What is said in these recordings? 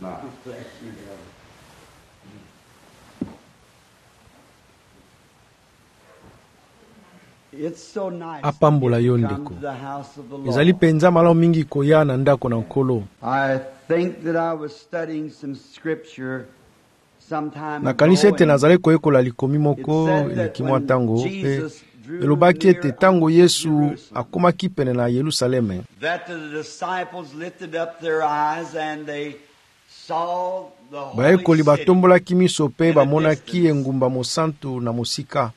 apambola yo ndeko. Ezali penza malamu mingi koya na ndako na nkolo. Nakanisi ete nazali koyekola likomi moko eleki mwa ntango mpe elobaki ete ntango Yesu akomaki pene na Yerusaleme, bayekoli batombolaki miso mpe bamonaki engumba mosantu na mosika,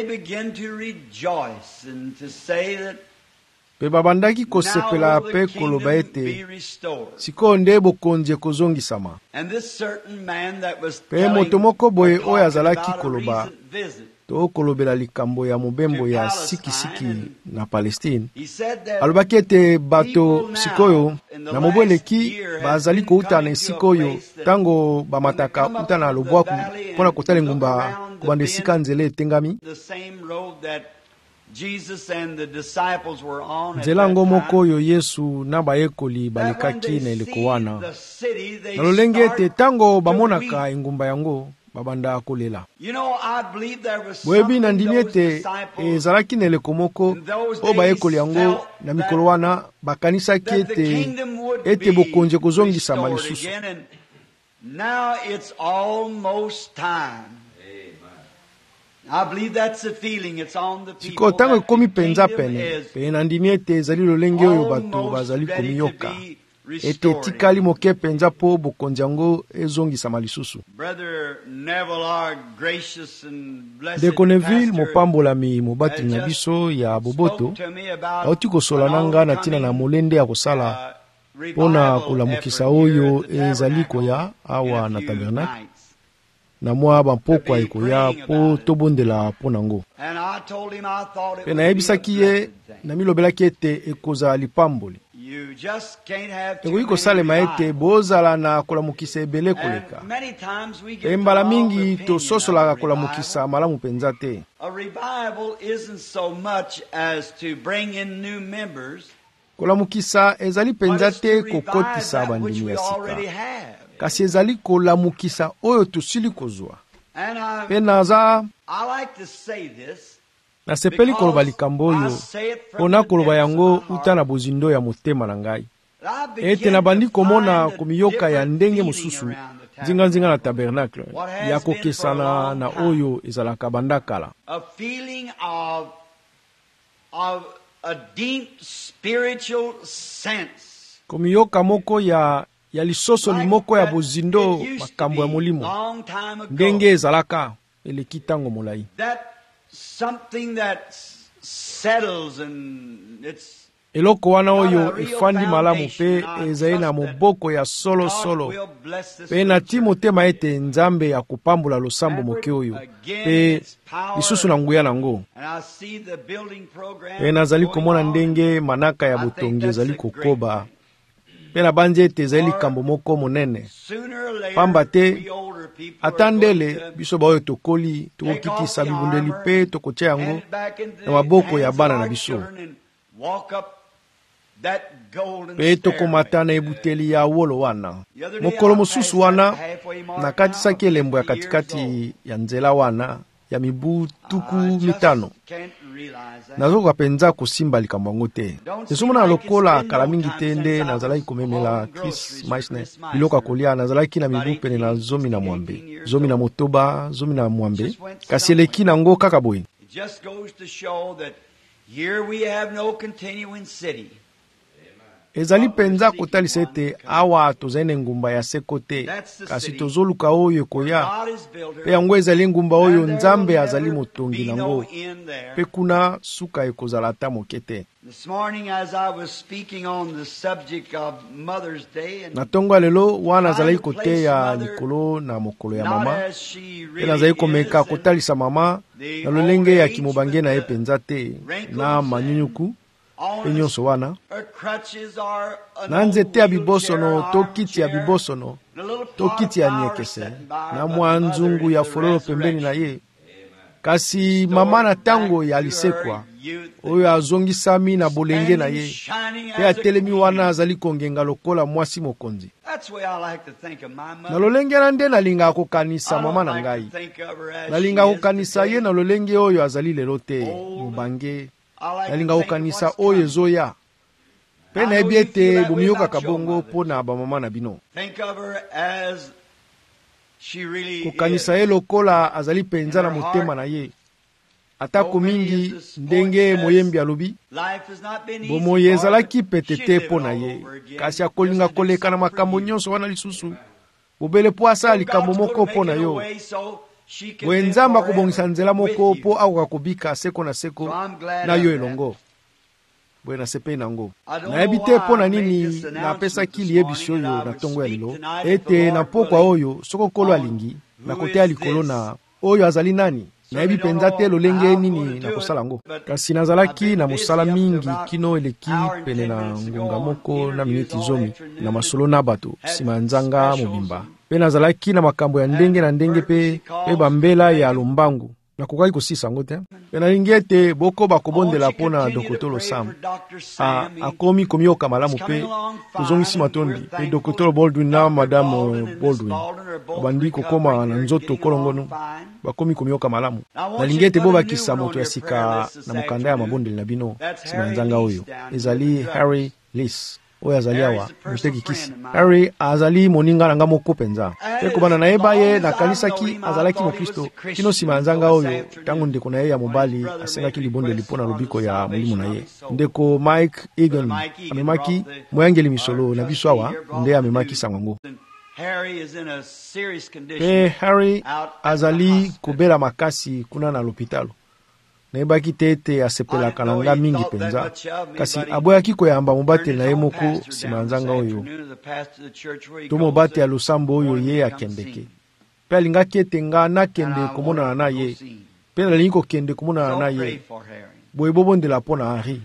mpe babandaki kosepela mpe koloba ete sikoyo nde bokonzi ekozongisama. Mpe moto moko boye oyo azalaki koloba to kolobela likambo ya mobembo ya sikisiki na Palestine, alobaki ete bato sikoyo na mobweleki bazali kouta na esika oyo tango bamataka uta na lobwaku mpona kotala engumba kobanda esika nzela etengami. Nzela ngo moko oyo Yesu na bayekoli balekaki na eleko wana, na lolenge ete tango bamonaka engumba yango babanda kolela. Boyebi na ndimi ete ezalaki na eleko moko o bayekoli yango na mikolo wana bakanisaki ete bokonzi kozongisama lisusu. Siko tango ekomi penza pene, pe na ndimi ete ezali lolenge oyo bato bazali komiyoka, ete tikali moke penza po bokonzi yango ezongisama lisusu. Ndeko Neville, mopambolami mobateli na biso ya boboto, auti kosola na nga na tina na molende ya kosala pona kolamukisa oyo ezali koya awa na tabernacle, na mwa bampokwa ekoya po tobondela po nango. Pe nayebisaki ye na milobelaki ete ekoza lipamboli. Ekoki kosalema ete bozala na kolamukisa ebele koleka. Pe mbala mingi tososolaka kolamukisa malamu penza te. Kolamukisa ezali penza te kokotisa bandimi ya sika, kasi ezali kolamukisa oyo tosili kozwa. Pe naza nasepeli koloba likambo oyo pona koloba yango uta na bozindo ya motema na ngai, ete na bandi komona komiyoka ya ndenge mosusu nzinga na tabernacle ya kokesana na oyo ezalaka banda kala. Komiyoka moko ya lisoso limoko ya bozindo makambo ya molimo ndenge ezalaka eleki tango molai. Eloko wana oyo efandi malamu pe ezali na moboko ya solo pe na ti motema ete Nzambe ya kopambola losambo moke oyo pe lisusu na nguya nango. Pe nazali komona ndenge manaka ya botongi ezali kokoba, pe na banzi ete ezali likambo moko monene, pamba te atandele biso baoyo tokoli tokokitisa bibundeli pe tokotya yango na maboko ya bana na biso, pe tokomata na ebuteli ya wolo wana. Mokolo mosusu wana nakatisaki elembo ya katikati ya nzela wana ya mibu tuku mitano. Nazoka penza kosimba likambo yango te. Esomona lokola kala mingi te nde nazalaki komemela Chris Meissner biloko kolia, nazalaki na mibu pene na zomi na mwambe, zomi na motoba, zomi na mwambe, kasi eleki nango kaka boye. Ezali penza kotalisa ete awa tozali ngumba ya seko te, kasi tozoluka oyo koya, pe yango ezali ngumba oyo Nzambe azali motongi nango, pe kuna suka ekozala ata moke te. Na tongo lelo wana azali koteya likolo na mokolo ya mama, pe nazali komeka kotalisa mama na lolenge ya kimobange na ye penza te na manyunyuku pe nyonso wana, na nzete ya bibosono to kiti ya bibosono to kiti ya nyekese na mwa nzungu ya fololo pembeni na ye. kasi mama na tango ya lisekwa oyo azongisami na bolenge na ye pe atelemi wana azali kongenga lokola mwasi mokonzi. Na lolenge na nde nalingaka kokanisa mama na ngai. Nalingaka kokanisa ye na lolenge oyo azali lelo te mobange. Nalingaka kokanisa oyo ezoya. Pe nayebi ete bomiyokaka bongo mpo na bamama na bino. Kokanisa ye lokola azali penza na motema na ye. Atako mingi ndenge moyembi alobi bomoi ezalaki pete te mpo na ye, kasi akolinga koleka na makambo nyonso wana lisusu bobele po asala likambo moko mpo na yo. Boye Nzambe akobongisa nzela moko mpo akoka kobika seko na seko na yo elongo. Boye nasepeli nango. Nayebi te mpo na nini napesaki liyebiso oyo na ntongo ya lelo, ete na pokwa oyo soko Nkolo alingi nakoteya likolo na oyo azali nani. Nayebi penza te lolenge nini na kosala ngo. Kasi nazalaki na mosala mingi kino eleki pene na ngonga moko na miniti 10 na masolo na bato sima nzanga mobimba. Pe nazalaki na makambo ya ndenge na ndenge pe bambela ya lombangu. Nakokaki kosisa ngo te. Pe nalingi ete boko bakobondela mpona Dokotolo Sam. Akomi komioka malamu pe kozongisi matondi. Pe Dokotolo Baldwin na Madame Baldwin bandi kokoma na nzoto kolongono. Bakomi komioka malamu. Nalingi ete bobakisa moto ya sika na mokanda ya mabondeli na bino sima nzanga oyo. Ezali Harry Liss. Oyo azali awa muteki kisi. Harry azali moninga nanga moko penza. Pe kobana na yeba ye na kanisaki azalaki mokristo. Kino sima nzanga oyo tango ndeko na ye ya mobali asengaki libondeli mpona lobiko ya molimo na ye. Ndeko Mike Egan amemaki moyangeli misolo na biso awa nde amemaki sango. Pe Harry azali kobela makasi kuna na lopitalo. Naibaki tete asepelaka na nga mingi penza, kasi aboyaki koyamba mobateli na ye moko sima nzanga oyo. To mobate ya losambo oyo ye akendeke. Pe alingaki ete nga nakende komonana na ye. Pe nalingi kokende komonana na ye. Boye bobondela mpo na Henri.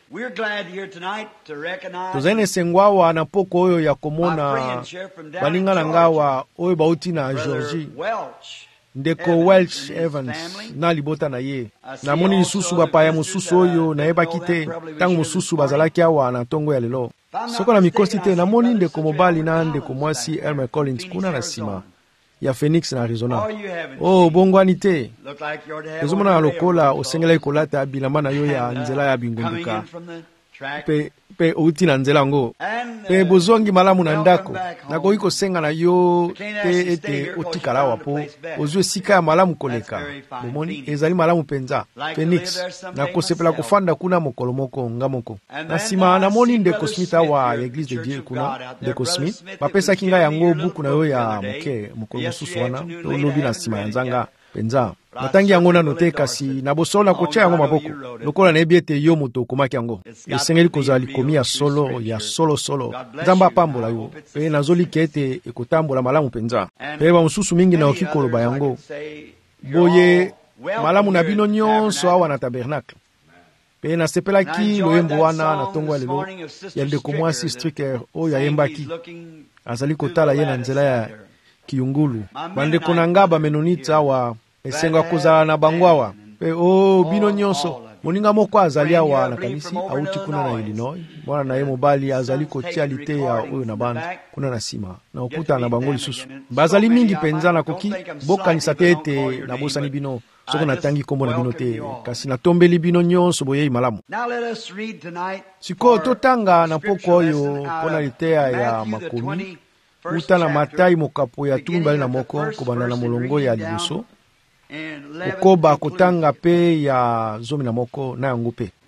Tozali esengwawa na poko oyo ya komona baninga na ngawa oyo bauti na Georgie. Ndeko Welch Evans na libota na ye. Namoni lisusu bapaya mosusu oyo nayebaki te tango mosusu bazalaki awa na ntongo ya lelo. Soko na mikosi te namoni ndeko mobali na ndeko mwasi Elmer Collins kuna na sima ya Phoenix na Arizona. Oh bongwani te. Ezomona lokola osengela kolata bilamba na yo ya nzela ya bingunduka. Pe outi na nzela ngo. Pe bozongi malamu na ndako. Nakoki kosenga na yo te ete otikala wapo. Ozwe sika ya malamu koleka. Bomoni ezali malamu penza. Phoenix. Nakosepela kofanda kuna mokolo moko nga moko. Na sima namoni ndeko Smith awa ya Eglise de Dieu kuna. Ndeko Smith. Bapesa kinga yango buku na yo ya moke mokolo mosusu wana. Olobi na sima ya nzanga penza. Natangi yango nano te kasi na bosola kotia yango maboko. Lokola nayebi ete yo moto okomaki yango. Esengeli kozala likomi ya solo. Nzamba apambola yo. Pe nazolika ete ekotambola malamu penza. Pe bamosusu mingi naoki koloba yango. Boye malamu na bino nyonso awa na tabernacle. Pe nasepelaki loyembo wana na ntongo ya lelo ya ndeko mwasi Stricker oyo ayembaki. Azali kotala ye na nzela ya kiyungulu. Bandeko na nga bamenonita awa esenga kozala na bango awa. Pe bino nyonso moninga moko azali awa na kanisi auti kuna na Illinois. Mwana na ye mobali azali kotia lite ya oyo na banda kuna na sima na okuta na bango lisusu. Bazali mingi penza na koki bokanisa te ete na bosani bino soko natangi kombo na bino te kasi natombeli bino nyonso boyei malamu. Siko totanga na poko oyo pona liteya ya makomi uta na Matai mokapo ya tumbali na moko kobanda na molongo ya liboso. Okoba kotanga pe ya 11 na yango pe.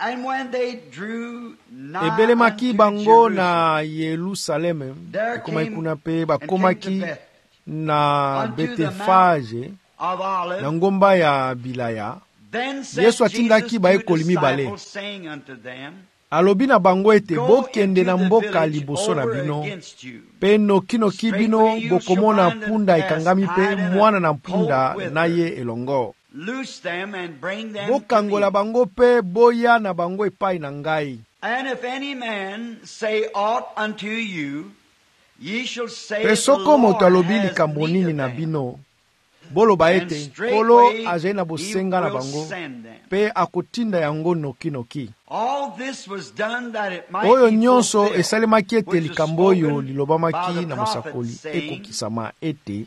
Ebelemaki bango na Yerusalem, ekomaki kuna pe bakomaki na Betefage na ngomba ya Bilaya. Yesu atindaki baekoli mibale. Alobi na bango ete bokende na mboka liboso na bino. Pe noki bino bokomona mpunda ekangami pe mwana na mpunda na ye elongo. Bokangola bango pe boya na bango epai na ngai. Pe soko moto alobi likambo nini na bino, boloba ete nkolo azali na bosenga na bango mpe akotinda yango noki-noki. Oyo nyonso esalemaki ete likambo oyo lilobamaki na mosakoli ekokisama ete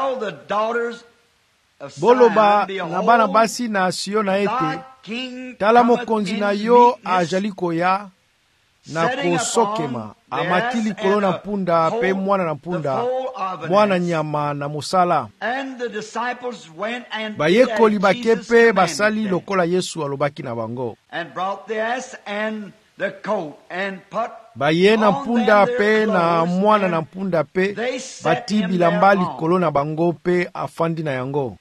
boloba na bana basi na Siona ete tala mokonzi na yo azali koya na kosokema, amati likolo na mpunda mpe mwana na mpunda, mwana nyama na mosala. Bayekoli bake mpe basali lokola Yesu alobaki na bango. Baye na mpunda mpe na mwana na mpunda mpe bati bilamba likolo na bango mpe afandi na yango.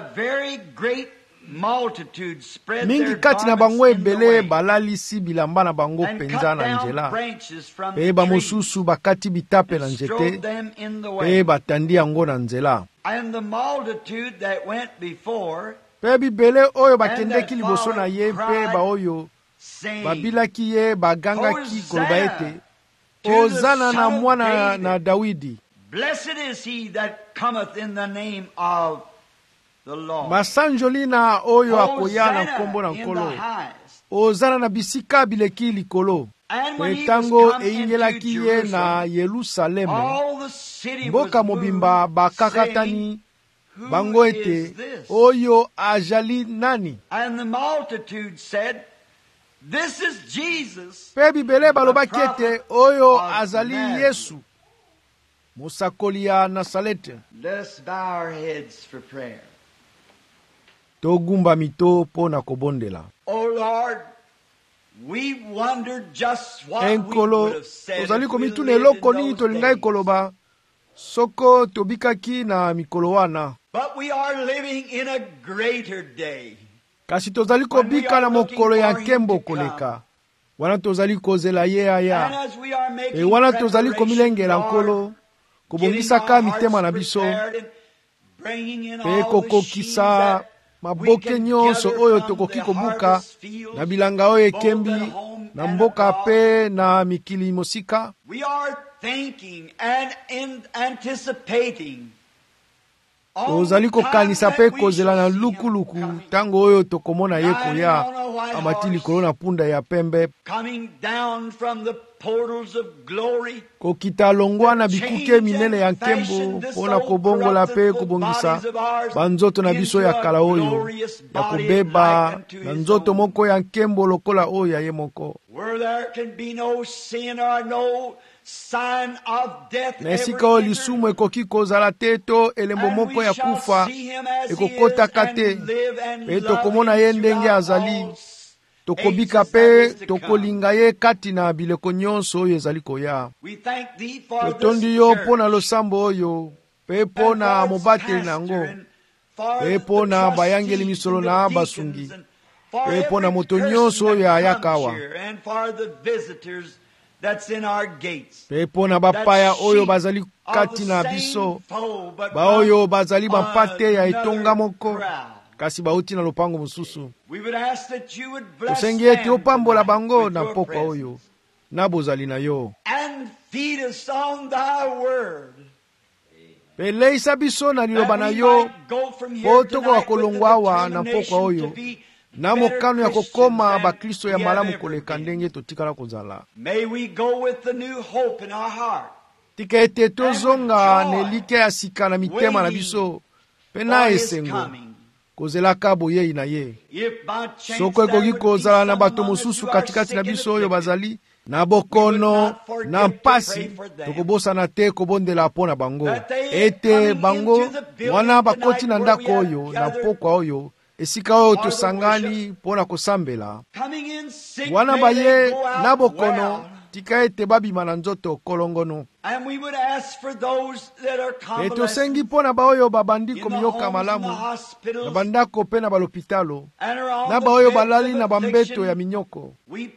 Mingi kati na bango ebele balalisi bilamba na bango penza na nzela, pe bamosusu bakati bitape na nzete pe batandi yango na nzela. Pe bibele oyo bakendeki liboso na ye mpe baoyo babilaki ye bagangaki koloba ete Hozana na mwana na Dawidi. Blessed is he that cometh in the name of the Lord. Masanjoli na oyo akoya na nkombo na nkolo. Hozana na bisika bileki likolo. Tango eyingelaki ye na Yerusalemu, mboka mobimba bakakatani bango ete oyo ajali nani? And the multitude said, This is Jesus. Pe bibele balobaki ete oyo azali Yesu, musakoli ya Nasalete. Let's bow our heads for prayer. Togumba mito po na kobondela. Oh Lord, we wondered just what we would have said. Tozali komitune eloko nini tolingai koloba soko tobikaki na mikolo wana. But we are living in a greater day. Kasi tozali kobika na mokolo ya nkembo koleka. Wana tozali kozela ye aya. Wana tozali komilengela nkolo kobongisaka mitema na biso pe kokokisa maboke nyonso oyo tokoki kobuka na bilanga oyo ekembi na mboka pe na mikili mosika. We are thinking and anticipating. Tozali kokanisa pe kozela na lukuluku tango oyo tokomona ye koya amati likolo na punda ya pembe, kokita longwa na bikuke minene ya nkembo pona kobongola pe kobongisa banzoto na biso ya kala oyo ya kobeba na nzoto moko ya nkembo lokola oyo ya ye moko. Na esika oyo lisumu ekoki kozala te to elembo moko ya kufa ekokotaka te, pe tokomona ye ndenge azali, tokobika pe tokolinga ye kati na bileko nyonso oyo ezali koya. Totondi yo pona losambo oyo pe pona mobateli nango pe pona bayangeli misolo na basungi pe pona moto nyonso oyo ayakawa pe pona bapaya oyo bazali kati na biso, baoyo bazali bampate ya etonga moko kasi bauti na lopango mosusu. Tosengi ete opambola bango na pokwa oyo na bozali na yo, pe leisa biso na liloba na yo po tokoka kolongwa awa na pokwa oyo na mokano ya kokoma bakristo ya malamu koleka ndenge totikala kozala. Tika ete tozonga nelike ya sika na mitema na biso pe na esengo kozelaka boyei na ye. Soko ekoki kozala na bato mosusu katikati na biso oyo bazali na bokono na mpasi, tokobosana te kobondela po na bango ete bango wana bakoti na ndako oyo na pokwa oyo esika oyo tosangani pona kosambela, wana baye na bokono tika ete babima na nzoto kolongono. Tosengi pona baoyo babandi komiyoka malamu na bandako pe na balopitalo na baoyo balali na bambeto ya minyoko.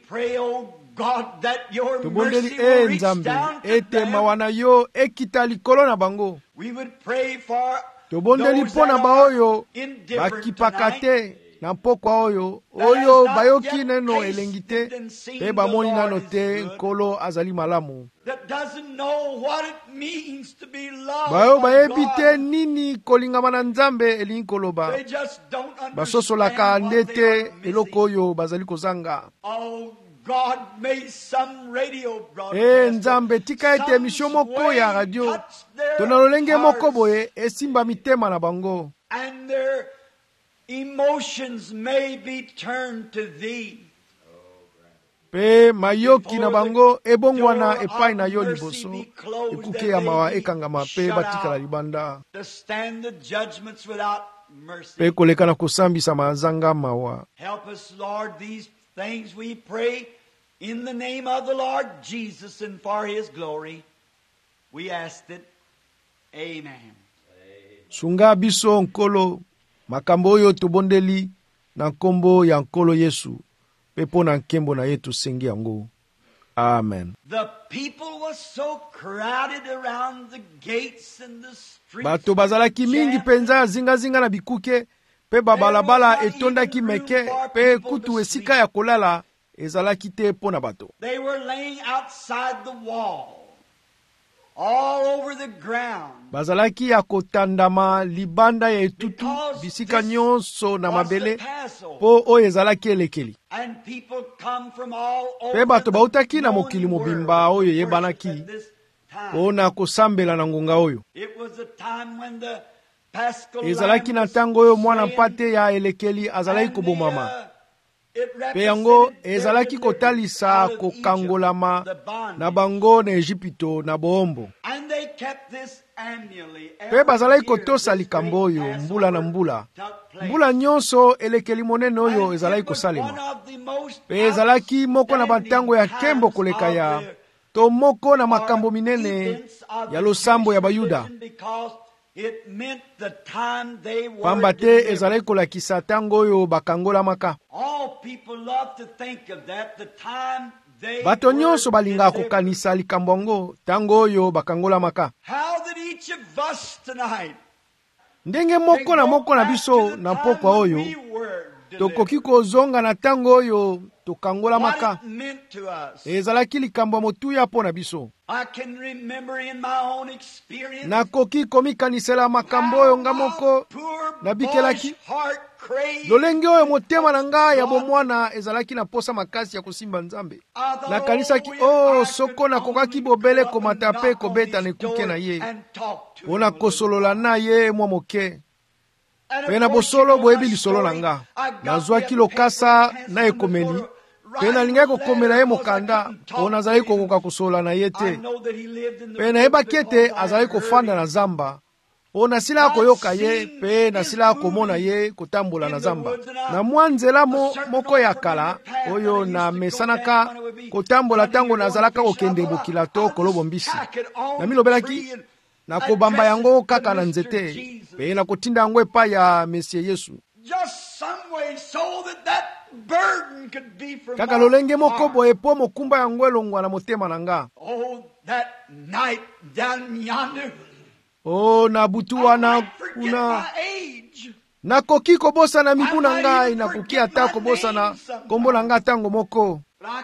Tobondeli Nzambe ete mawana yo ekita likolo na bango. Tobondeli pona baoyo bakipaka te na pokwa oyo bayoki neno elengi te pe bamoni nano te nkolo azali malamu. bayo bayebi te nini kolingama na Nzambe elingi koloba. Basosolaka nde te eloko oyo bazali kozanga. Nzambe tika ete emission moko ya radio tona lolenge moko boye esimba mitema na bango. And their emotions may be turned to thee. Pe mayoki na bango ebongwana epai na yo liboso ekuke ya mawa ekangama pe batikala libanda pe koleka na kosambisa mazanga mawa. Help us, Lord, these things we pray in the name of the Lord Jesus and for his glory. We ask it. Amen. Sunga biso nkolo makambo oyo tobondeli na nkombo ya nkolo Yesu. Pepo na nkembo na yetu sengi yango. Amen. The people was so crowded around the gates and the streets. Bato bazalaki mingi penza zinga na bikuke pe babalabala etondaki meke pe kutu esika ya kolala ezalaki te pona bato. They were laying outside the wall, all over the ground. Bazalaki ya kotandama libanda ya etutu bisika nyonso na mabele po oyo ezalaki elekeli. Pe bato bautaki na mokili mobimba oyo yebanaki pona kosambela na ngonga oyo. Ezalaki na ntango oyo mwana mpate ya elekeli azalaki kobomama. Pe yango ezalaki kotalisa kokangolama na bango na Ejipito na boombo. Pe bazalaki kotosa likambo oyo mbula na mbula. Mbula nyonso elekeli monene oyo ezalaki kosalema. Pe ezalaki moko na bantango ya kembo koleka ya to moko na makambo minene ya losambo ya Bayuda. Pamba te ezalaki kolakisa tango oyo bakangolamaka. Bato nyonso balinga kokanisa likambo yango tango oyo bakangolamaka. Ndenge moko na biso na pokwa oyo tokoki kozonga na tango oyo tokangolamaka. Ezalaki likambo motuya pona biso. Nakoki komikanisela makambo oyo nga moko nabikelaki. Lolenge oyo motema na nga ya bomwana ezalaki na posa makasi ya kosimba Nzambe. Nakanisaki soko nakokaki bobele komata pe kobeta nekuke na ye pona kosolola na ye mwa moke. Pe na bosolo boyebi lisolo na nga nazwaki lokasa na ekomeli pe nalingaki kokomela ye mokanda pona azalaki kokoka kosola na ye te. Pe nayebaki ete azalaki kofanda na zamba pona nasilaka koyoka ye pe nasilaka komona ye kotambola na zamba. Na mwa nzela moko ya kala oyo namesanaka kotambola tango nazalaka kokende bokila to kolobo mbisi. Namilobelaki nakobamba yango kaka na nzete pe nakotinda yango epai ya Mesie Yesu. Kaka lolenge moko boye po mokumba yango elongwa na motema na nga. Na butu wana kuna nakoki kobosa na mibu na ngai nakoki ata kobosa na kombo na nga tango moko.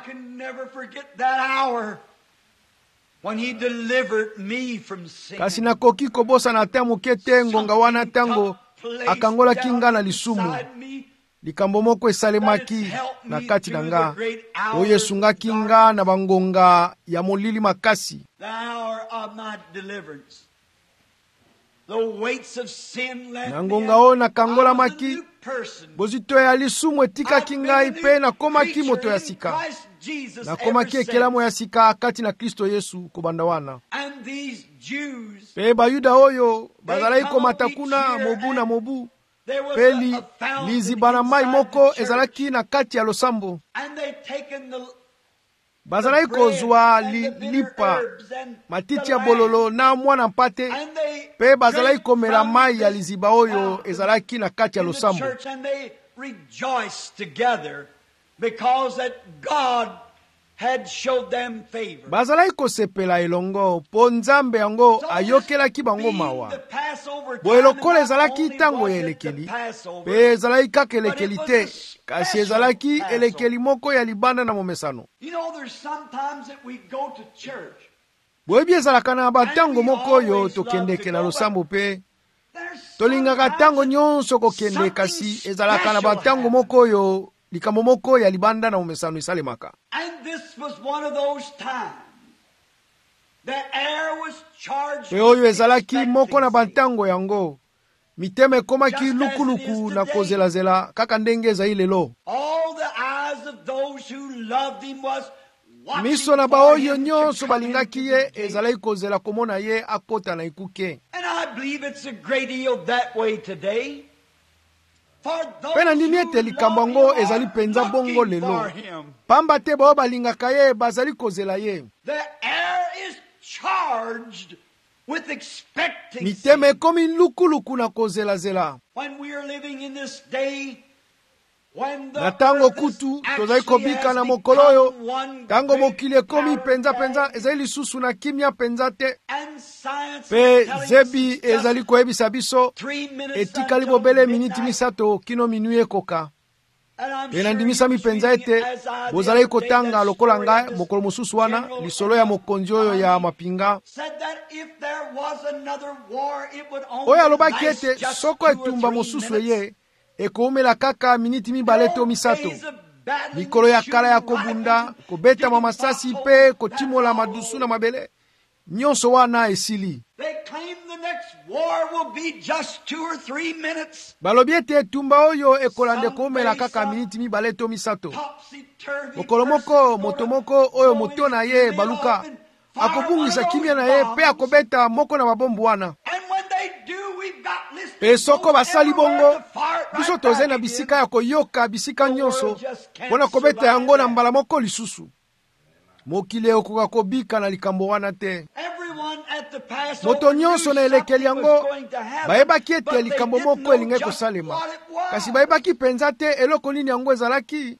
Kasi nakoki kobosa na ta moke te ngonga wana tango akangolaki nga na lisumu. Likambo moko esalemaki na kati na nga oyo esungaki nga na bangonga ya molili makasi. Na ngonga oyo nakangolamaki bozito ya lisumu etikaki ngai pe nakomaki moto ya sika. Nakomaki ekelamo ya sika kati na Kristo Yesu kobanda wana. Pe Bayuda oyo bazalaki komata kuna mobu na mobu. Pe lizibana mai moko ezalaki na kati ya losambo. Bazalaki kozwa lipa matiti ya bololo na mwana mpate pe bazalaki komela mai ya liziba oyo ezalaki na kati ya losambo. Bazalaki kosepela elongo po Nzambe yango ayokelaki bango mawa. Boye lokola ezalaki tango ya elekeli pe ezalaki kaka elekeli te kasi ezalaki elekeli moko ya libanda na momesano. boyebi ezalaka na batango moko oyo tokendeke na losambo pe tolingaka tango nyonso kokende, kasi ezalaka na batango moko oyo likambo moko ya libanda na umesano esalemaka. Pe oyo ezalaki moko na batango yango mitema ekomaki lukuluku na kozelazela kaka ndenge ezali lelo. Miso na baoyo nyonso balingaki ye ezalaki kozela komona ye akota na ekuke. Pe na ndimi ete likambo yango ezali penza bongo lelo, pamba te bao balingaka ye bazali kozela ye. Mitema ekomi lukuluku na kozelazela. Na tango kutu tozali kobika na mokolo oyo, tango mokili ekomi penza ezali lisusu na kimia penza te. Pe zebi ezali koyebisa biso etikali bobele miniti misato kino minui ekoka. Pe nandimisa mipenza ete bozali kotanga lokola ngai mokolo mosusu wana lisolo ya mokonzi oyo ya mapinga oyo alobaki ete soko etumba mosusu eye ekoumela kaka miniti mibale to misato. Mikolo ya kala ya kobunda, kobeta mamasasi pe kotimola madusu na mabele, nyonso wana esili. Balobi ete etumba oyo ekolande koumela kaka miniti mibale to misato. Mokolo moko moto moko oyo moto na ye baluka akobungisa kimia na ye pe akobeta moko na mabombu wana. Pe soko basali bongo biso toze na bisika ya koyoka bisika nyonso pona kobeta yango na mbala moko lisusu. Mokili okoka kobika na likambo wana te. Moto nyonso na elekeli yango bayebaki ete likambo moko elingai kosalema, kasi bayebaki penza te eloko nini yango ezalaki.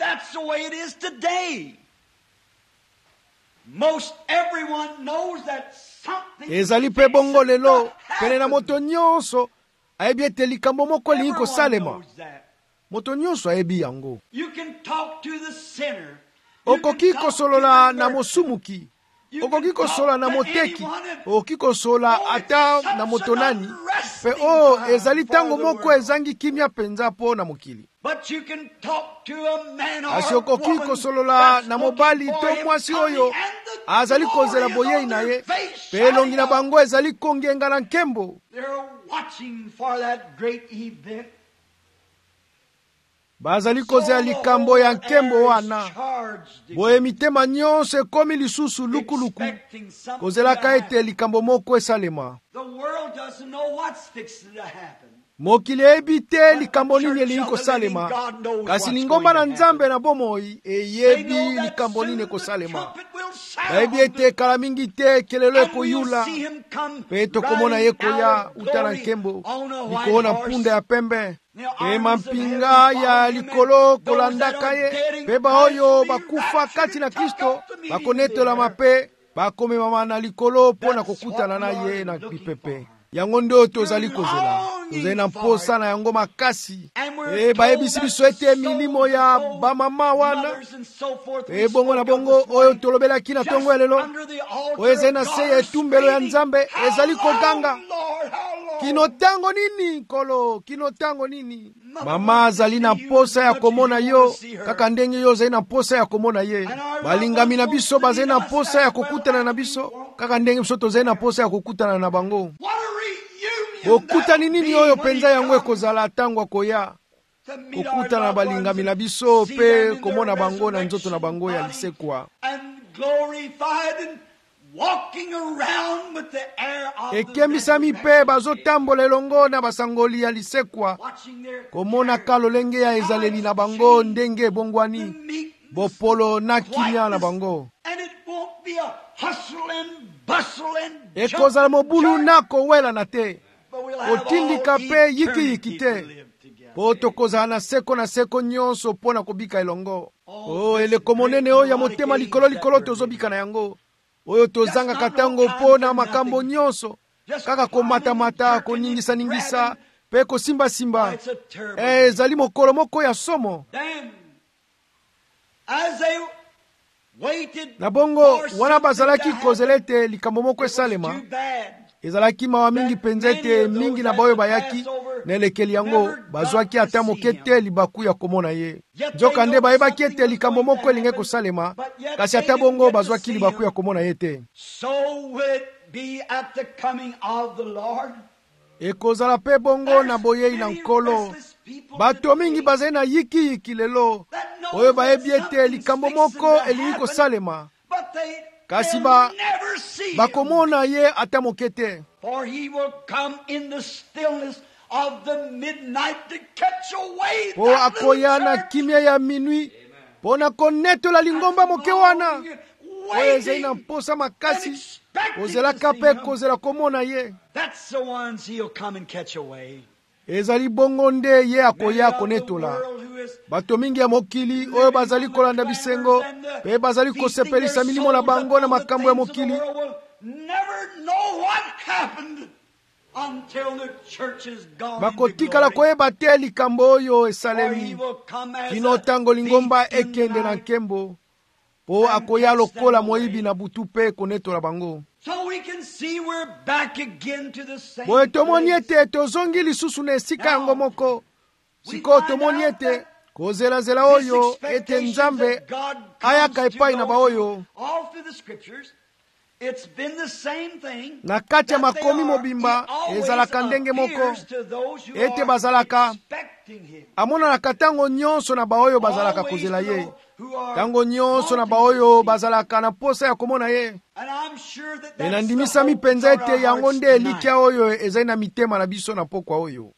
Ezali pe bongo lelo pene na moto nyonso ayebi ete likambo moko elingi kosalema. Moto nyonso ayebi yango. Okoki kosolola na mosumuki, okoki kosolola na moteki, okoki kosolola ata na moto nani, pe ezali tango moko ezangi kimia penza po na mokili. Asi okoki kosolola na mobali to mwasi oyo azali kozela boyei na ye, pe elongi na bango ezali kongenga na nkembo. Bazali kozela likambo ya nkembo wana. Boye mitema nyonso ekomi lisusu lukuluku kozelaka ete likambo moko esalema. Mokili eyebi te likambo nini elingi kosalema, kasi lingomba na Nzambe na bomoi eyebi likambo nini ekosalema. Bayebi ete kala mingi te kelelo ekoyula, pe tokomona ye koya uta na nkembo likoona mpunda ya pembe. Pe mampinga ya likolo kolandaka ye, pe baoyo bakufa kati na Kristo bakonetola mape bakomema na likolo pona kokutana na ye na bipepe. Yango ndio tozali kozela, tozali na mposa na yango makasi. Bayebisi biso ete milimo ya bamama wana bongo na bongo oyo tolobelaki na tongo ya lelo oyo ezali na se ya etumbelo ya Nzambe ezali koganga. Kino tango nini kolo, kino tango nini? Mama azali na posa ya komona yo kaka ndenge yo zali na posa ya komona ye. Balingami na biso bazali na posa ya kokutana na biso kaka ndenge biso tozali na posa ya kokutana na bango. Okutani nini oyo penza yango ekozala tango akoya kokutana na balingami na biso pe komona bango na nzoto na bango ya lisekwa. Ekembisami pe bazotambola elongo na basangoli ya lisekwa komona kalolenge ya ezaleli na bango ndenge ebongwani bopolo na kimia na bango. Ekozala mobulu na kowela na te, otindika pe yiki te, po tokozala na seko nyonso pona kobika elongo. Eleko monene oyo ya motema likolo tozobika na yango, oyo tozanga katango pona makambo nyonso kaka komata koningisa pe kosimba. Ezali mokolo moko ya somo. Na bongo wana bazalaki kozela ete likambo moko esalema, ezalaki mawa mingi penza ete mingi na baoyo bayaki na elekeli yango bazwaki ata moke te libaku ya komona ye. Nzoka nde bayebaki ete likambo moko elingi kosalema, kasi ata bongo bazwaki libaku ya komona ye te. Ekozala pe bongo na boyei na nkolo. Bato mingi bazali na yiki lelo oyo bayebi ete likambo moko elingi kosalema, kasi bakomona ye ata moke te. Po akoya na kimia ya minui po na konetola lingomba moke wana oyo ezali na mposa makasi, ozelaka pe kozela komona ye. Ezali bongo nde ye akoya konetola. Bato mingi ya mokili oyo bazali kolanda bisengo pe bazali kosepelisa milimo na bango na makambo ya mokili, bakotikala koyeba te likambo oyo esalemi kino tango lingomba ekende na nkembo, po akoya lokola moyibi na butu pe konetola bango. Boye tomoni ete tozongi lisusu na esika yango moko. Siko tomoni ete kozelazela oyo ete Nzambe ayaka epai na baoyo. Na kati ya makomi mobimba ezalaka ndenge moko ete bazalaka amonanaka tango nyonso na baoyo bazalaka kozela ye, tango nyonso na baoyo bazalaka na posa ya komona ye. Enandimisami penza ete yango nde elikya oyo ezali na mitema na biso na pokwa oyo.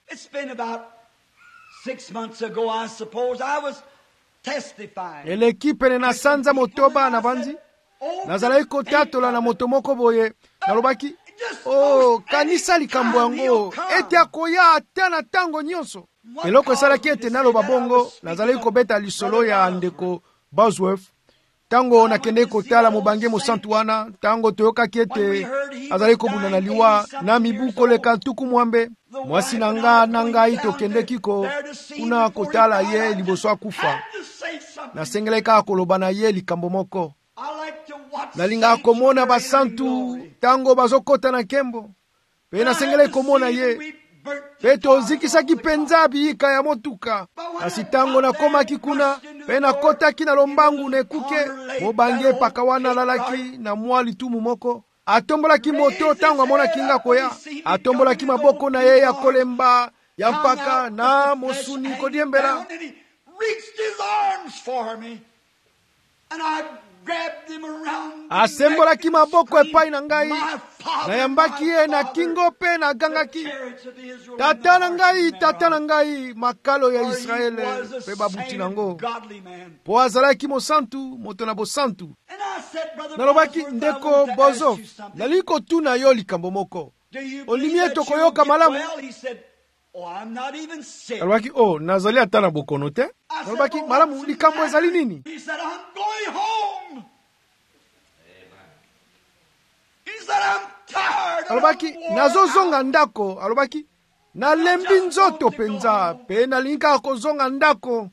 Eleki pene na sanza motoba na banzi nazalaki kotatola na moto moko boye, nalobaki kanisa likambo yango ete akoya ata na tango nyonso. Eloko esalaki ete naloba bongo nazalaki kobeta lisolo ya ndeko Bosworth tango nakendeki kotala mobange mosantu wana, tango toyokaki ete azalaki kobunda na liwa na mibu koleka ntuku mwambe. Mwasi na ngai tokendeki kuna kotala ye liboso akufa. Nasengelaki kaka koloba na ye likambo moko. Nalingaka komona basantu tango bazokota na nkembo, pe nasengelaki komona ye. Pe tozikisaki penza biyika ya motuka, kasi tango nakomaki kuna pe nakotaki na lombangu na ekuke, mobange paka wana alalaki na mwa litumu moko. Atombolaki moto tango amonaki nga koya, atombolaki maboko na ye ya kolemba ya mpaka na mosuni kodiembela. Asembolaki maboko epai na ngai, nayambaki ye na kingo pe nagangaki, tata na ngai, makalo ya Israele pe babuti nango. Po azalaki mosantu, moto na bosantu. Nalobaki, ndeko Bozo, nali kotuna yo likambo moko, olimi ete koyoka malamu? Alobaki, nazali ata na bokono te. Alobaki, malamu, likambo ezali nini? Alobaki, nazozonga ndako. Alobaki, nalembi nzoto penza pe nalinga kozonga ndako.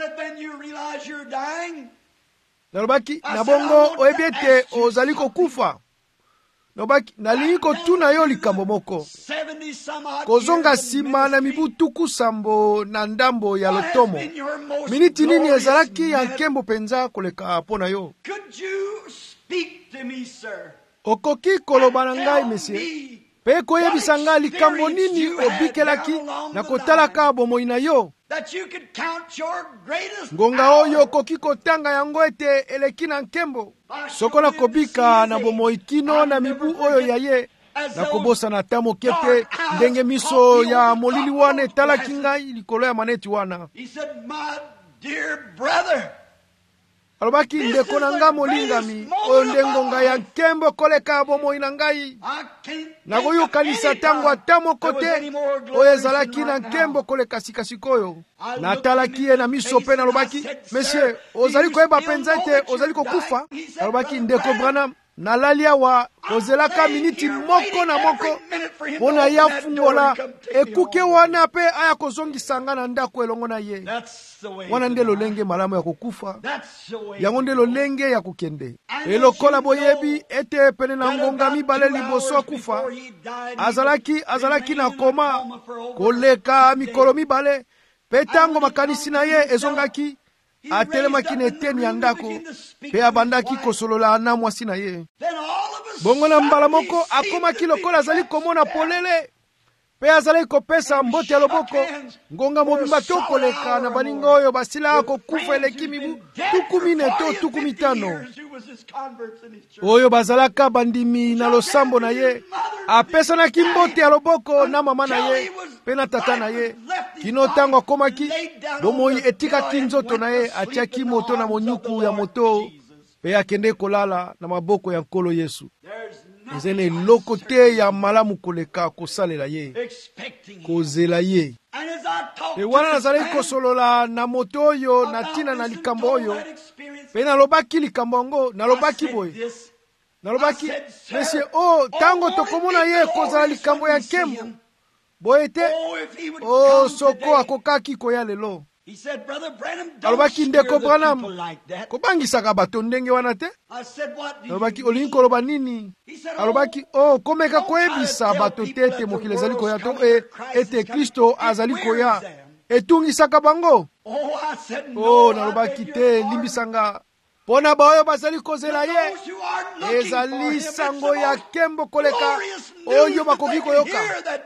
Alobaki, nabongo oyebi ete ozali kokufa. Nobaki, nalingi kotuna yo likambo moko. Kozonga sima na mibu tuku sambo na ndambo ya lotomo. Miniti nini ezalaki ya nkembo penza koleka pona yo? Okoki koloba na ngai, monsieur? Pe koyebisa ngai likambo nini obikelaki na kotalaka bomoi na yo? Ngonga oyo okoki kotanga yango ete eleki na nkembo. Soko na kobika na bomoi kino na mibu oyo ya ye, na kobosa na tamo kete ndenge miso ya molili wana etalaki ngai likolo ya maneti wana. Alobaki, ndeko na nga molingami, oyo ndengonga ya nkembo koleka bomoi na ngai. Nakoyokanisa tango ata moko te oyo ezalaki na nkembo koleka sikasikoyo. Natalaki ye na miso pe nalobaki, monsieur, ozali koyeba penza ete ozali kokufa? Alobaki, ndeko Branham, nalali awa kozelaka miniti moko na moko pona ya fungola ekuke wana pe aya kozongisanga na ndako elongo na ye. Wana nde lolenge malamu ya kokufa, yango nde lolenge ya kokende. Elokola boyebi ete pene na ngonga mibale liboso akufa, azalaki na koma koleka mikolo mibale, pe tango makanisi na ye ezongaki, atelemaki na eteni ya ndako, pe abandaki kosolola na mwasi na ye. Bongo na mbala moko akomaki lokola azali komona polele, pe azali kopesa mbote ya loboko, ngonga mobimba to koleka na baninga oyo basila kokufa eleki mibu 14 to 15 oyo bazalaka bandimi na losambo na ye. Apesanaki mbote ya loboko na mama na ye pe na tata na ye, kino tango akomaki bomoi etikaki nzoto na ye, atiaki moto na monyuku ya moto pe akende kolala na maboko ya Nkolo Yesu. Ezene eloko te ya malamu koleka kosalela ye, kozela ye. E wana nazali kosolola na moto oyo na tina na likambo oyo, pe nalobaki likambo yango, nalobaki boye, nalobaki mese tango tokomona ye kozala likambo ya nkembo boye te, soko akokaki koya lelo. Alobaki ndeko Branham, kobangisaka bato ndenge wana te. Alobaki olingi koloba nini? Alobaki komeka koyebisa bato te ete mokili ezali koya to ete Kristo azali koya etungisaka bango. Nalobaki te, limbisanga pona baoyo bazali kozela ye, ezali sango ya kembo koleka oyo bakoki koyoka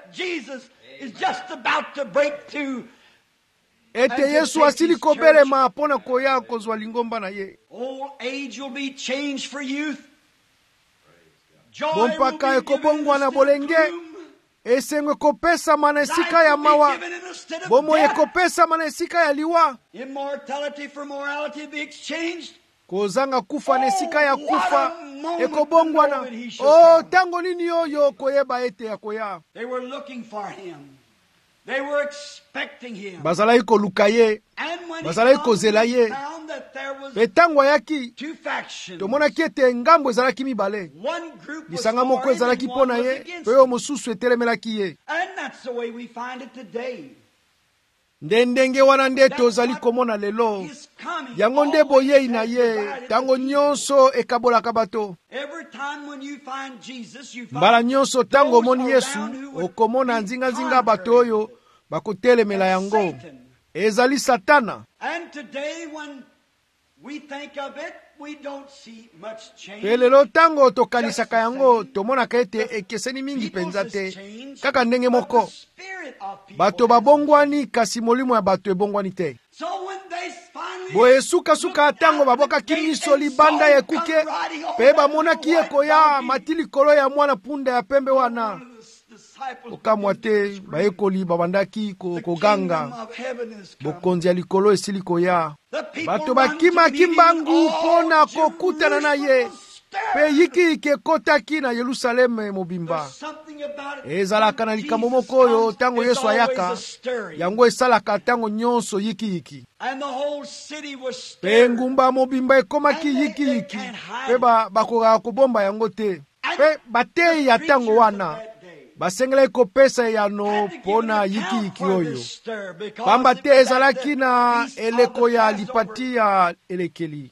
ete Yesu asili kobelema pona koya kozwa lingomba na ye. Bompaka ekobongwa na bolenge, esengo ekopesa mana esika ya mawa, bomo ekopesa mana esika ya liwa, kozanga kufa na esika ya kufa ekobongwana. Tango nini oyo koyeba ete ya koya. Bazalaki koluka ye, bazalaki kozela ye, pe tango ayaki tomonaki ete ngambo ezalaki mibale, lisanga moko ezalaki pona ye, pe oyo mosusu etelemelaki ye. Nde ndenge wana nde tozali komona lelo, yango nde boyei na ye tango nyonso ekabolaka bato. Mbala nyonso tango omoni Yesu okomona nzinga bato oyo bakotelemela yango, ezali Satana. Pe lelo tango tokanisaka yango tomonaka ete ekeseni mingi penza te, kaka ndenge moko bato babongwani kasi molimo ya bato ebongwani te. Boye suka tango babokaki miso libanda ya ekuke, pe bamonaki ye koya mati likolo ya mwana punda ya pembe wana, okamwa te bayekoli babandaki koganga bokonzi ya likolo esili koya. Bato bakimaki mbangu pona kokutana na ye, pe yiki ekotaki na Yerusaleme mobimba. Ezalaka na likambo moko oyo tango Yesu ayaka, yango esalaka tango nyonso yiki. Pe ngumba mobimba ekomaki yiki, pe bakokaka kobomba yango te. Pe bateyi ya tango wana basengela kopesa yano pona yiki oyo, pamba te ezalaki na eleko ya lipati ya elekeli.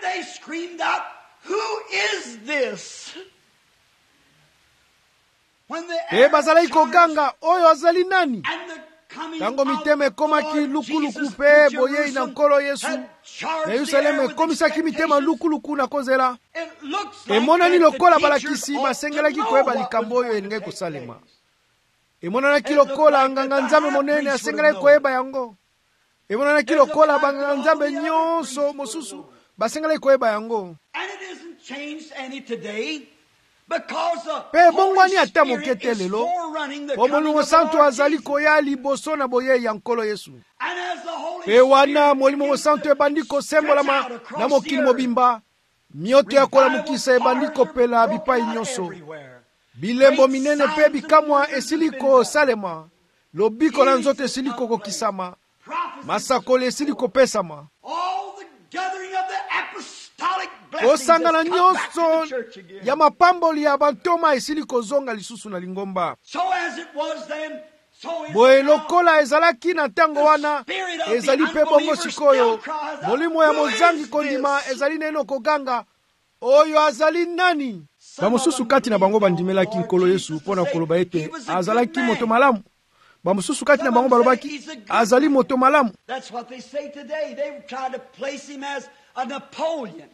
Bazalaki koganga oyo azali nani? Tango mitema ekomaki lukuluku pe boyei na Nkolo Yesu, na Yerusalemu ekomisaki mitema lukuluku na kozela. Emonani lokola balakisi basengelaki koyeba likambo oyo elingai kosalema. Emonanaki lokola nganga nzambe monene asengelaki koyeba yango. Emonanaki lokola banganga nzambe nyonso mosusu basengelaki koyeba yango. Pe bongwani ata moke te lelo, po Molimo Santo azali koya liboso na boye ya Nkolo Yesu. Pe wana Molimo Santo ebandi kosembolama na mokili mobimba, mioto ya kolamukisa ebandi kopela bipai nyonso. Bilembo minene pe bikamwa esiliko salema, lobiko na nzoto esiliko kokisama, masakoli esiliko pesama. kosangana nyonso ya mapamboli ya bantoma esili kozonga lisusu na lingomba. Boye lokola ezalaki na ntango wana, ezali mpe bongo sikoyo. Molimo ya mozangi kondima ezali neno koganga, oyo azali nani? Bamosusu kati na bango bandimelaki nkolo Yesu mpona koloba ete azalaki moto malamu. Bamosusu kati na bango balobaki azali moto malamu. That's what they say today. They try to place him as a Napoleon.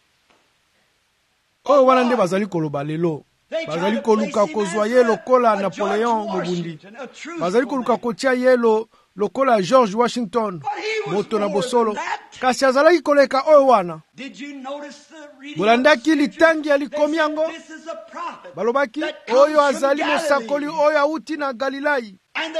Oyo wana nde bazali koloba lelo. Bazali koluka kozwa ye lokola Napoleon mobundi. Bazali koluka kotia ye lokola George Washington moto na bosolo. Kasi azalaki koleka oyo wana. Bolandaki litangi ya likomi yango. Balobaki oyo azali mosakoli oyo auti na Galilai.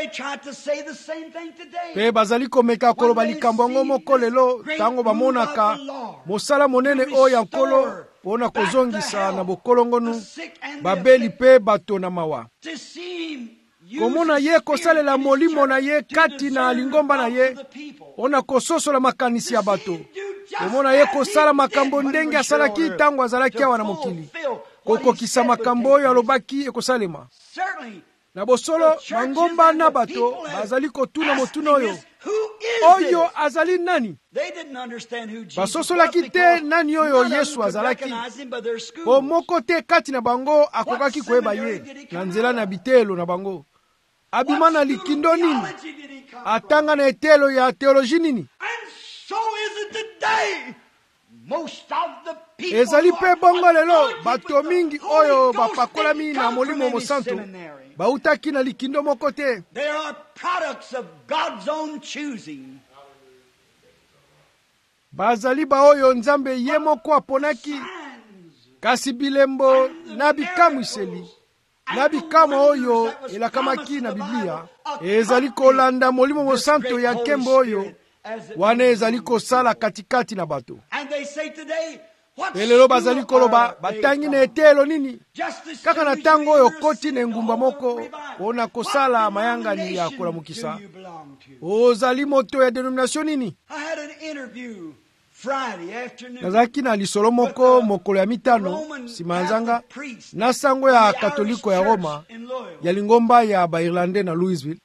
Pe bazali komeka koloba likambo yango moko lelo tango bamonaka mosala monene oyo ya nkolo mpona kozongisa na bokolongonu babeli pe bato na mawa. Komona ye kosalela molimo na ye kati na lingomba na ye mpona kososola makanisi ya bato. Komona ye kosala makambo ndenge asalaki tango azalaki awa na mokili. Kokokisa makambo oyo alobaki ekosalema. Na bosolo mangomba na bato bazali kotuna motuna oyo azali nani? Basosolaki te nani oyo Yesu azalaki. Po moko te kati na bango akokaki koyeba ye na nzela na bitelo na bango. Abima na likindo nini? Atanga na etelo ya teoloji nini? Ezali pe bongo lelo bato mingi oyo bapakolami na molimo mosantu bautaki na likindo moko te. They are products of God's own choosing. Bazali ba oyo Nzambe ye moko aponaki. Kasi bilembo na bikamwiseli na bikama oyo elakamaki na Biblia ezali kolanda molimo mosantu ya nkembo oyo wana ezali kosala katikati na bato. Elelo bazali koloba batangi na etelo nini? Kaka na tango oyo koti na ngumba moko ona kosala mayangani ya kolamukisa. Ozali moto ya denomination nini? Nazaki na lisolo moko mokolo ya mitano simanzanga na sango ya katoliko ya Roma ya lingomba ya Bairlande na Louisville.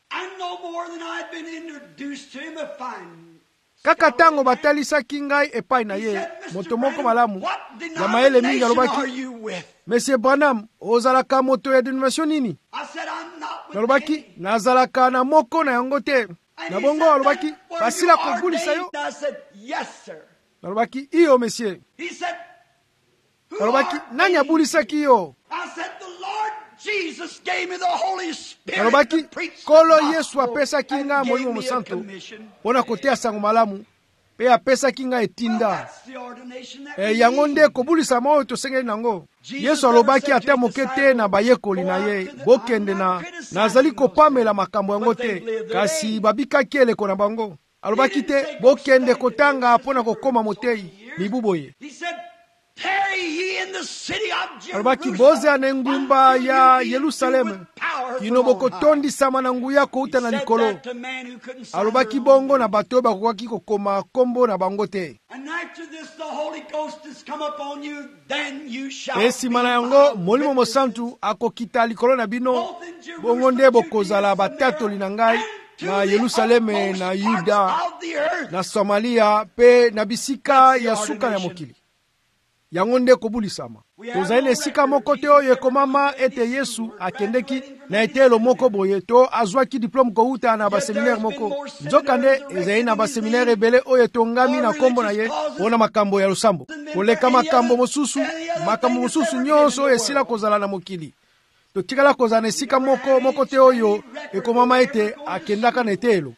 Kaka tango batalisaki ngai epai na ye moto moko malamu ya maele mingi alobaki, Monsieur Branham, ozalaka moto ya denomination nini? Alobaki nazalaka na moko na yango te. Na bongo alobaki basila kobulisa yo. Alobaki iyo monsieur. Alobaki nani abulisaki yo? Alobaki kolo Yesu apesaki nga molimo mosantu mpona koteya sango malamu pe apesaki nga etinda. Yango nde kobulisa oyo tosengeli nango. Yesu alobaki ata moke te na bayekoli na ye bokende nazali kopamela makambo yango te, kasi babikaki eleko na bango. Alobaki te bokende kotanga mpona kokoma motei mibu boye. Alobaki bozea na ngumba ya Yerusalemu kino bokotondisama na nguya kouta na likolo. Alobaki bongo na bato bakokaki kokoma kombo na bango te. Esima na yango molimo mosantu akokita likolo na bino, bongo nde bokozala batatoli na ngai na Yerusalemu na Yuda na Somalia pe na bisika ya suka ya mokili. Yango nde kobulisama. Tozali na esika moko te oyo ekomama ete Yesu akendeki na etelo moko boye to azwaki diplome kouta na baseminaire moko. Nzokande ezali na baseminaire ebele oyo tongami na kombo na ye mpona makambo ya losambo. Koleka makambo mosusu nyonso esila kozala na mokili. Totikala kozala na esika moko te oyo ekomama ete akendaka na etelo.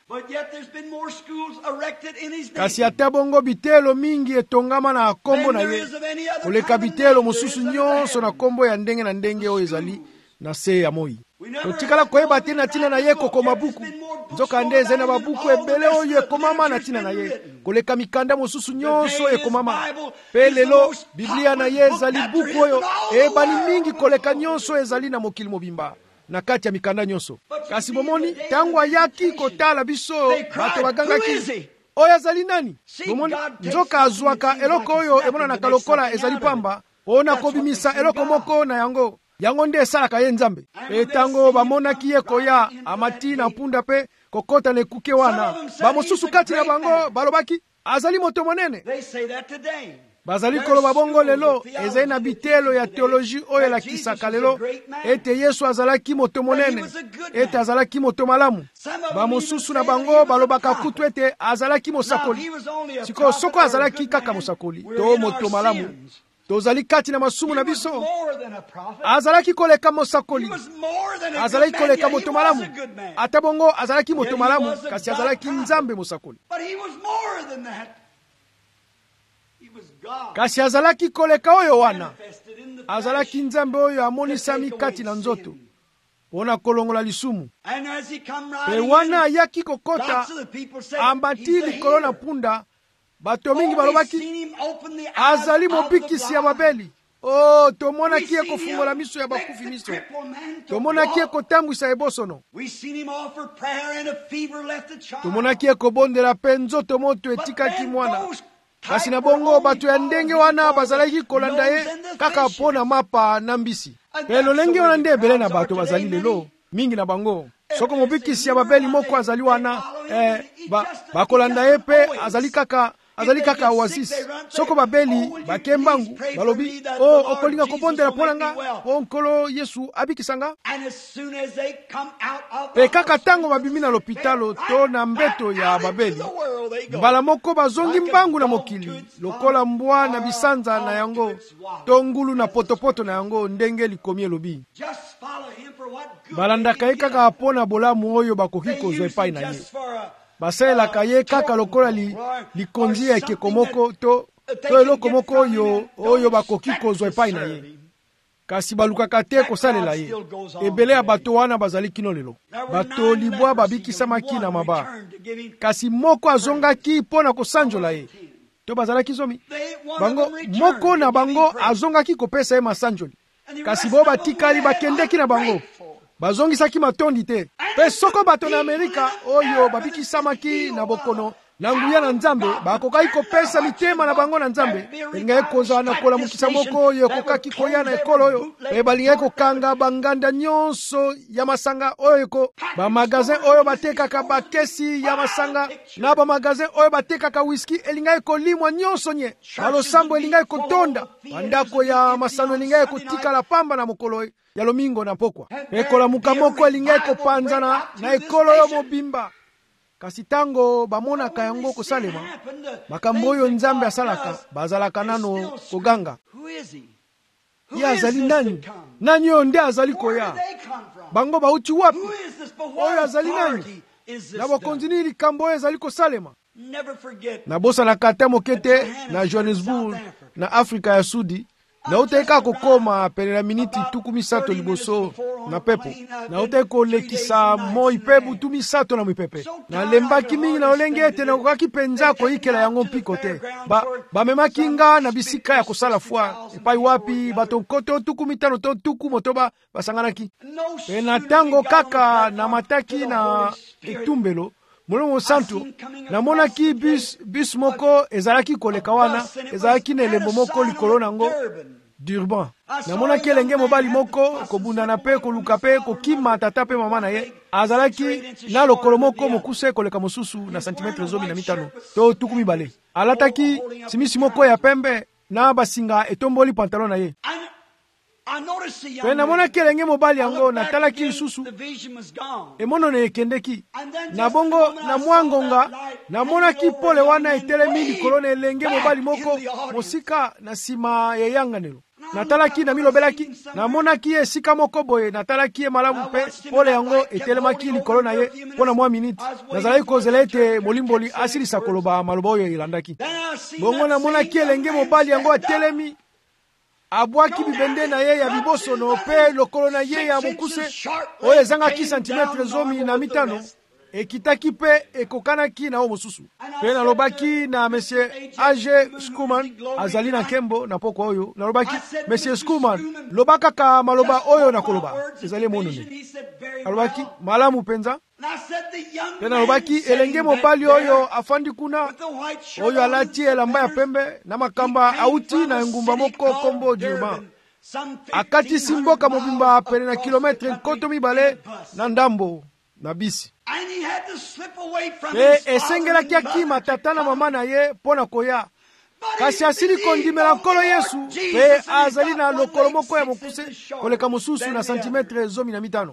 Kasi ata bongo bitelo mingi etongama na kombo na ye koleka bitelo mosusu nyonso na kombo ya ndenge na ndenge oyo ezali na se ya moi. Totikala koyeba te na tina na ye kokoma buku. Nzokande ezali na babuku ebele oyo ekomama na tina na ye koleka mikanda mosusu nyonso ekomama. Pe lelo Biblia na ye ezali buku oyo ebali mingi koleka nyonso ezali na mokili mobimba na kati ya mikanda nyonso. Kasi bomoni tango ayaki kotala biso bato bagangaki oyo azali nani? Tomoni nzoka azwaka eloko oyo emonanaka lokola ezali pamba mpona kobimisa eloko moko na yango. Yango nde esalaka ye Nzambe. Etango bamonaki ye koya amati na mpunda pe kokota na ekuke wana, bamosusu kati na bango balobaki azali moto monene. Bazali koloba bongo lelo, ezali na bitelo ya teoloji oyo elakisaka lelo ete Yesu azalaki moto monene, ete azalaki moto malamu. Bamosusu na bango balobaka kutu ete azalaki mosakoli. Siko soko azalaki kaka mosakoli to moto malamu, tozali kati na masumu na biso. Azalaki koleka mosakoli, azalaki koleka moto malamu. Ata bongo azalaki moto malamu, kasi azalaki Nzambe mosakoli. Kasi azalaki koleka oyo wana, azalaki Nzambe oyo amonisami kati na nzoto mpona kolongola lisumu. Pe wana ayaki kokota ambati likolo na mpunda, bato mingi balobaki azali mobikisi ya mabeli. Oh, tomonaki ye kofungola miso ya bakufi miso, tomonaki ye kotambwisa ebosono, tomonaki ye kobondela pe nzoto moto etikaki mwana. Kasi na bongo bato ya ndenge wana bazalaki kolanda ye kaka mpona mapa na mbisi. Pe lolenge wana nde ebele na bato bazali lelo mingi na bango. Soko mobikisi ya babeli moko azali wana, bakolanda ye pe azali kaka oasis. Soko babeli bakembangu balobi, oh, okolinga kobondela mpona nga po nkolo Yesu abikisanga. Pe kaka tango babimi na lopitalo to na mbeto ya babeli, mbala moko bazongi mbangu na mokili lokola mbwa na bisanza na yango to ngulu na potopoto na yango, ndenge likomi elobi. Balandaka ye kaka mpona bolamu oyo bakoki kozwa epai na ye. Basalelaka ye kaka lokola likonzi ya ekeko moko to eloko moko oyo bakoki kozwa epai na ye. Kasi balukaka te kosalela ye. Ebele ya bato wana bazali kino lelo. Bato libwa babikisamaki na maba, kasi moko azongaki mpona kosanjola ye. To bazalaki zomi bango, moko na bango azongaki kopesa ye masanjoli, kasi bo batikali bakendeki na bango, bazongisaki matondi te. Pe soko bato na Amerika oyo babikisamaki na bokono na nguya na Nzambe bakokaki kopesa mitema na bango na Nzambe, elingai kozala na kolamukisa moko oyo ekokaki koya na ekolo oyo. Pe balingai kokanga banganda nyonso ya masanga oyo eko bamagazin oyo batekaka bakesi ya masanga na bamagazin oyo batekaka whisky, elingai kolimwa nyonso nye. Balosambo elingai kotonda, bandako ya masano elingai kotikala pamba na mokolo ya lomingo na pokwa. Ekolamuka moko elingai kopanzana na ekolo oyo mobimba. Kasi tango bamonaka yango kosalema, makambo oyo Nzambe asalaka, bazalaka nano koganga, ye azali nani? Nani oyo nde azali koya? Bango bauti wapi? Oyo azali nani? Na bokonzi nini likambo oyo ezali kosalema? Na bosanaka ata moke te na Johannesburg na Afrika ya Sudi, na uteka kokoma pene na miniti tuku misato liboso na pepo, na uteka kolekisa moi pebu tu misato na mipepe, na lembaki mingi na olenge ete na kokaki penza koikela yango mpiko te. Bamemaki nga na bisika ya kosala fwa epai wapi bato nkoto tuku mitano to tuku motoba basanganaki. Pe na tango kaka na mataki na etumbelo Molongo Santu, namonaki bus moko ezalaki koleka wana, ezalaki na elembo moko likolo nango Durban. Namonaki elenge mobali moko kobunda na pe koluka pe kokima tata pe mama na ye, azalaki na lokolo moko mokuse koleka mosusu na santimetre 15 to tuku mibale. Alataki simisi moko ya pembe na basinga etomboli pantalon na ye. Pe namonaki elenge mobali yango, natalaki lisusu emono na ekendeki. Na bongo na mwangonga namonaki pole wana etelemi likolo na elenge mobali moko mosika na sima ya yanganelo. Natalaki na milobelaki, namonaki esika moko boye, natalaki ye malamu pe pole yango etelemaki likolo na ye pona mwa minute. Nazalaki kozela ete molimboli asilisa koloba maloba oyo elandaki. Bongo namonaki elenge mobali yango atelemi, abwaki bibende na ye ya bibosono pe lokolo na ye ya mokuse oyo ezangaki santimetre 15, ekitaki pe ekokanaki na o mosusu. Pe nalobaki na Monsieur A.G. Schumann azali na nkembo na poko oyo. Nalobaki, Monsieur Schumann, loba kaka maloba oyo na koloba. Ezali monone. Nalobaki, malamu penza. Pe nalobaki, elenge mobali oyo afandi kuna, oyo alati elamba ya pembe na makamba auti na ngumba moko kombo Juma. Akati simboka mobimba pene na kilometre nkoto mibale na ndambo na bisi. Pe esengelaki akima tata na mama na ye pona koya. Kasi asili kondimela nkolo Yesu pe azali na lokolo moko ya mokuse koleka mosusu na santimetre 15.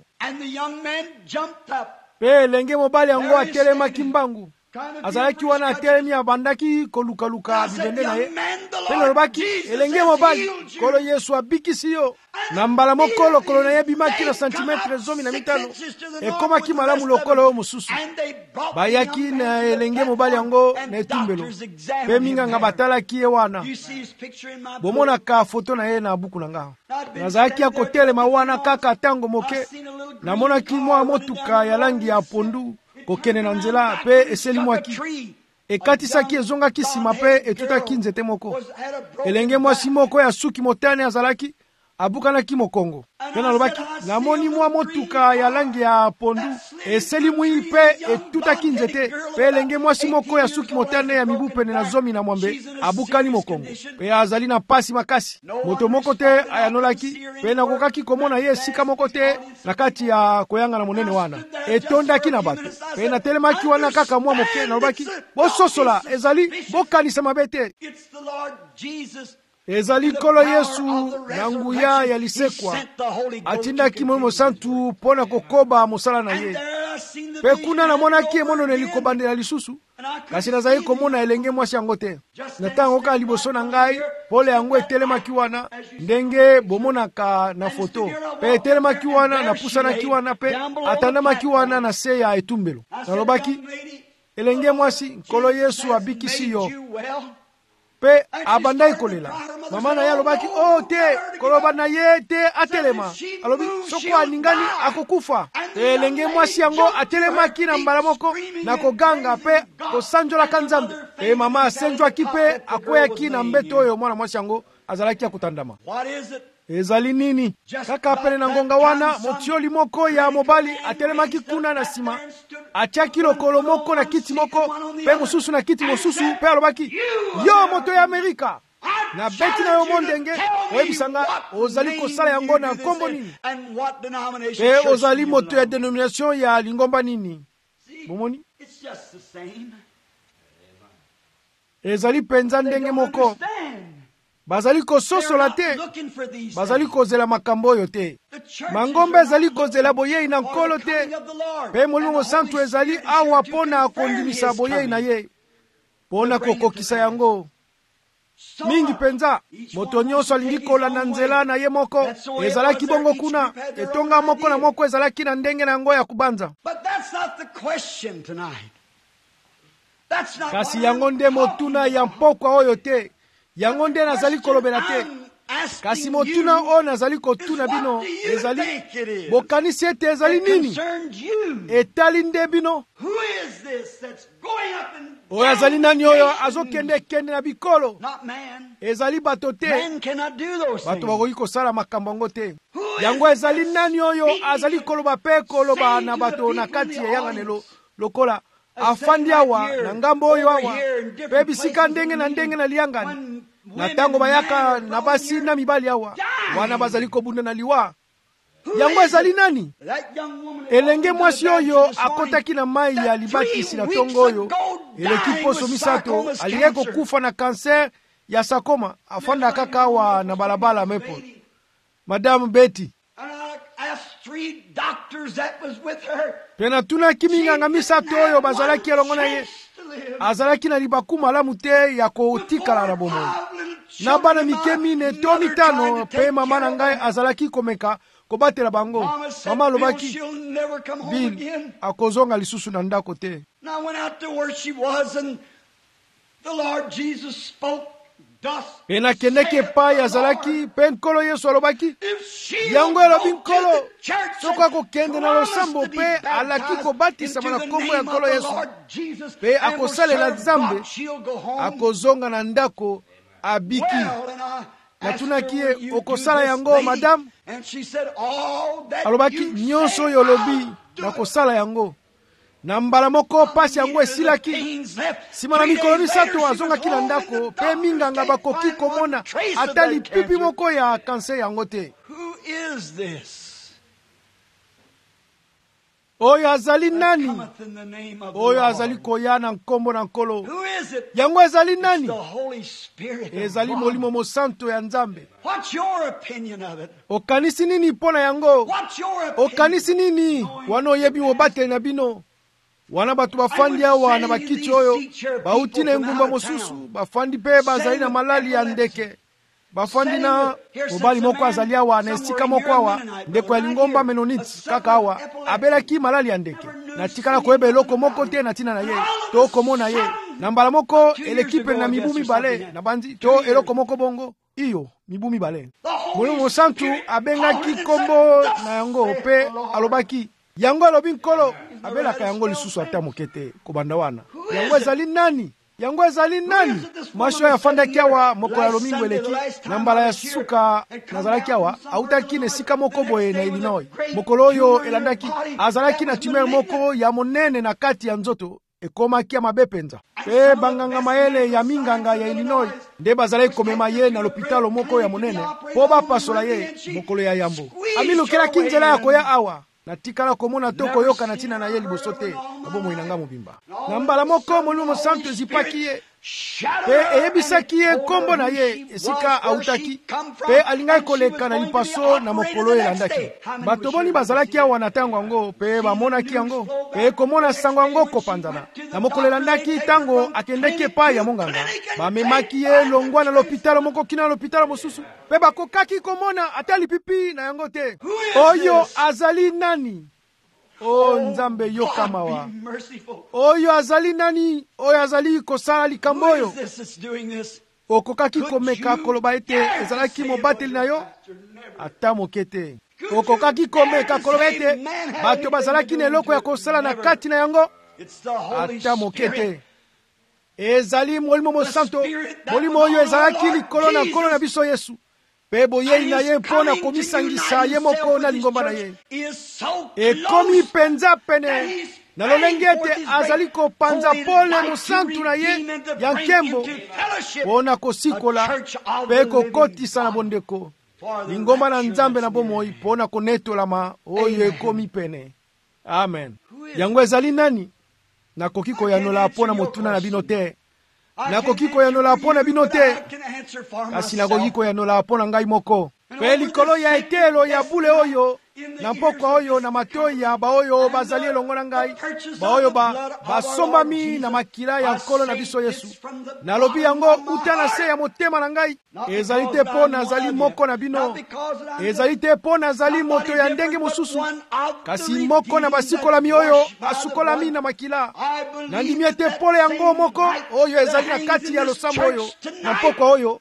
Pe elenge mobali yango atelemaki mbangu. Azalaki wana atelemi abandaki kolukaluka bibende na ye. Pe nalobaki, elenge mobali, kolo Yesu abikisi yo. Na mbala moko lokolo na ye bimaki na santimetre 15. Ekomaki malamu lokolo yo mosusu. Bayaki na elenge mobali yango na etumbelo. Pe minganga batalaki ye wana. Bomonaka foto na ye na buku na nga. Nazalaki akotelema wana kaka tango moke. Namonaki mwa motuka ya langi ya pondu kokene na nzela pe eselimwaki. Ekatisaki ezongaki sima pe etutaki nzete moko. Elenge mwasi moko ya suki motane azalaki abukanaki mokongo. Pe nalobaki, namoni mwa motuka ya langi ya pondu eselimwi pe etutaki nzete. Pe elenge mwasi moko ya suki motane ya mibu pene na 10 abukani mokongo. Pe azali na pasi makasi. Moto moko te ayanolaki. Pe nakokaki komona ye sika moko te na kati ya koyanga na monene wana. Etondaki na bato. Pe natelemaki wana kaka mwa moke nalobaki, bososola ezali bokanisa mabe te. Ezali kolo Yesu na nguya ya lisekwa. Atindaki Molimo Santu pona kokoba mosala na ye. Pe kuna namonaki emonone likobandela lisusu. Kasi nazali komona elenge mwasi yango te. Na tango ka liboso na ngai, pole yango etelemaki wana ndenge bomonaka na foto. Pe etelemaki wana na pusanaki wana pe atandamaki wana na se ya etumbelo. Nalobaki, elenge mwasi, kolo Yesu abikisi yo. Pe abandai kolela. Mama na ye alobaki, oh te, koloba na ye te atelema. Alobi, soko aningani akokufa. Pe elenge mwasi yango atelemaki na mbala moko na koganga pe kosanjola kanzambe. Pe mama asenjwaki pe akweyaki na mbeto oyo mwana mwasi yango azalaki akutandama. Ezali nini? Kaka pene na ngonga wana, motioli moko ya mobali atelemaki kuna na sima. Atiaki lokolo moko na kiti moko, pe mosusu na kiti mosusu, pe alobaki, yo moto ya Amerika! Na beti na yo mondenge, oebisanga, ozali kosala yango na nkombo nini? Pe ozali moto ya denomination ya lingomba nini? Bomoni? Ezali penza ndenge moko. Bazali kososola te, bazali kozela makambo oyo te. Mangombe ezali kozela boyei na nkolo te. Pe Molimo Santu ezali awa pona kondimisa boyei na ye, pona kokokisa yango. Mingi penza, moto nyonso alingi kolanda nzela na ye moko. Ezalaki bongo kuna, etonga moko na moko ezalaki na ndenge na yango ya kubanza. Kasi yango nde motuna ya mpokwa oyo te. Yango nde nazali kolobela te. Kasi motuna o nazali kotuna bino ezali bokanisi ete ezali nini? Etali nde bino. Oyo azali nani oyo azokende kende na bikolo? Ezali bato te. Bato bakoki kosala makambo yango te. Yango ezali nani oyo azali koloba pe koloba na bato na kati ya yanganelo lokola afandi awa na ngambo oyo awa pe bisika ndenge na liangani. Na tango bayaka na basi na mibali awa wana bazali kobunda na liwa. Yango ezali nani? Elenge mwasi oyo akotaki na mai ya libatisi na tongo oyo eleki poso misato aliye kokufa na kanser ya sakoma afanda kaka awa na balabala mepo. Madame Betty pena tuna kiminganga misato oyo bazalaki elongo na ye azalaki na libaku malamu te ya kotikala na bomoi. Na bana mike mine to mitano pe mama na ngai azalaki komeka kobatela bango. Mama alobaki, Bill akozonga lisusu na ndako te. Pe nakendeki epai azalaki, pe nkolo Yesu alobaki, yango elobi nkolo, soko akokende na losambo pe alaki kobatisa na kombo ya nkolo Yesu, pe akosalela Nzambe, akozonga na ndako abiki. Natunaki ye, okosala yango madame? Alobaki, nyonso oyo olobi nakosala yango. Na mbala moko pasi yango esilaki, sima na mikolo misato azongaki na ndako, pe minganga bakoki komona ata lipipi moko ya kanser yango te. Oyo azali nani? Oyo azali koya na nkombo na nkolo. Yango ezali nani? Ezali Molimo Mosantu ya Nzambe. Okanisi nini pona yango? Okanisi nini wana oyebi mobateli na bino? Wana batu bafandi awa na bakiti oyo bauti na engumba mosusu, bafandi pe bazali na malali ya ndeke. Bafandi na mobali moko azali awa na esika moko awa, ndeko ya lingomba Menonite kaka awa abelaki malali ya ndeke. Na tikala koyeba eloko moko te na tina na ye, to komona ye. Na mbala moko elekipe na mibu mibale na bandi to eloko moko bongo iyo mibu mibale. Molimo Mosantu abengaki kombo na yango pe alobaki, yango alobi nkolo, abelaka yango lisusu ata mokete kobanda wana. Yango ezali nani? Yango ezali nani? Masho ya fandaki awa moko ya lomingo eleki, na mbala ya suka nazalaki awa, autaki na sika moko boye na Illinois. Mokolo oyo elandaki, azalaki na tumeur moko ya monene na kati ya nzoto, ekomaki ya mabe penza. Pe banganga mayele ya minganga ya Illinois, nde bazalaki komema ye na lopitalo moko ya monene, po bapasola ye mokolo ya yambo. Amilukelaki nzela ya koya awa, na tikala komona toko yoka na tina na ye liboso te, abomo inanga mobimba. Na mbala moko Molimo Mosantu ezipaki ye, pe eyebisaki ye kombo na ye esika autaki, pe alingaki koleka na lipaso na mokolo elandaki. Bato boni bazalaki awa na tango yango, pe bamonaki yango, pe komona sango yango kopanzana. Na mokolo elandaki tango akendeki epai ya monganga, bamemaki ye longwa na lopitalo moko kina lopitalo mosusu, pe bakokaki komona ata lipipi na yango te. Oyo azali nani? Oh Nzambe yoka mawa. Oyo azali nani? Oyo azali kosala likambo oyo. Okokaki komeka koloba ete ezalaki mobateli na yo? Ata mokete. Okokaki komeka koloba ete bato bazalaki na eloko ya kosala na kati na yango? Ata mokete. Ezali Molimo Mosantu, Molimo oyo ezalaki likolo na nkolo na biso Yesu. Pe boyei na ye mpona komisangisa ye moko na lingomba na ye. Ekomi penza pene na lolenge ete azali kopanza pole mosantu na ye ya nkembo mpona kosikola pe kokotisa na bondeko lingomba na Nzambe na bomoi mpona konetolama oyo ekomi pene. Amen. Yango ezali nani? Nakoki koyanola mpona motuna na bino te. Nakoki koyanola mpona bino te, kasi nakoki koyanola mpona ngai moko. Pe likolo ya etelo ya bule oyo, na mpokwa oyo na matoi ya baoyo bazali elongo na ngai, baoyo basombami na makila ya nkolo na biso Yesu. Nalobi yango uta na se ya motema na ngai. Ezali te po nazali moko na bino, ezali te po nazali moto ya ndenge mosusu, kasi moko na basikolami oyo asukolami na makila. Nandimi ete pole yango moko oyo ezali na kati ya losambo oyo na mpokwa oyo,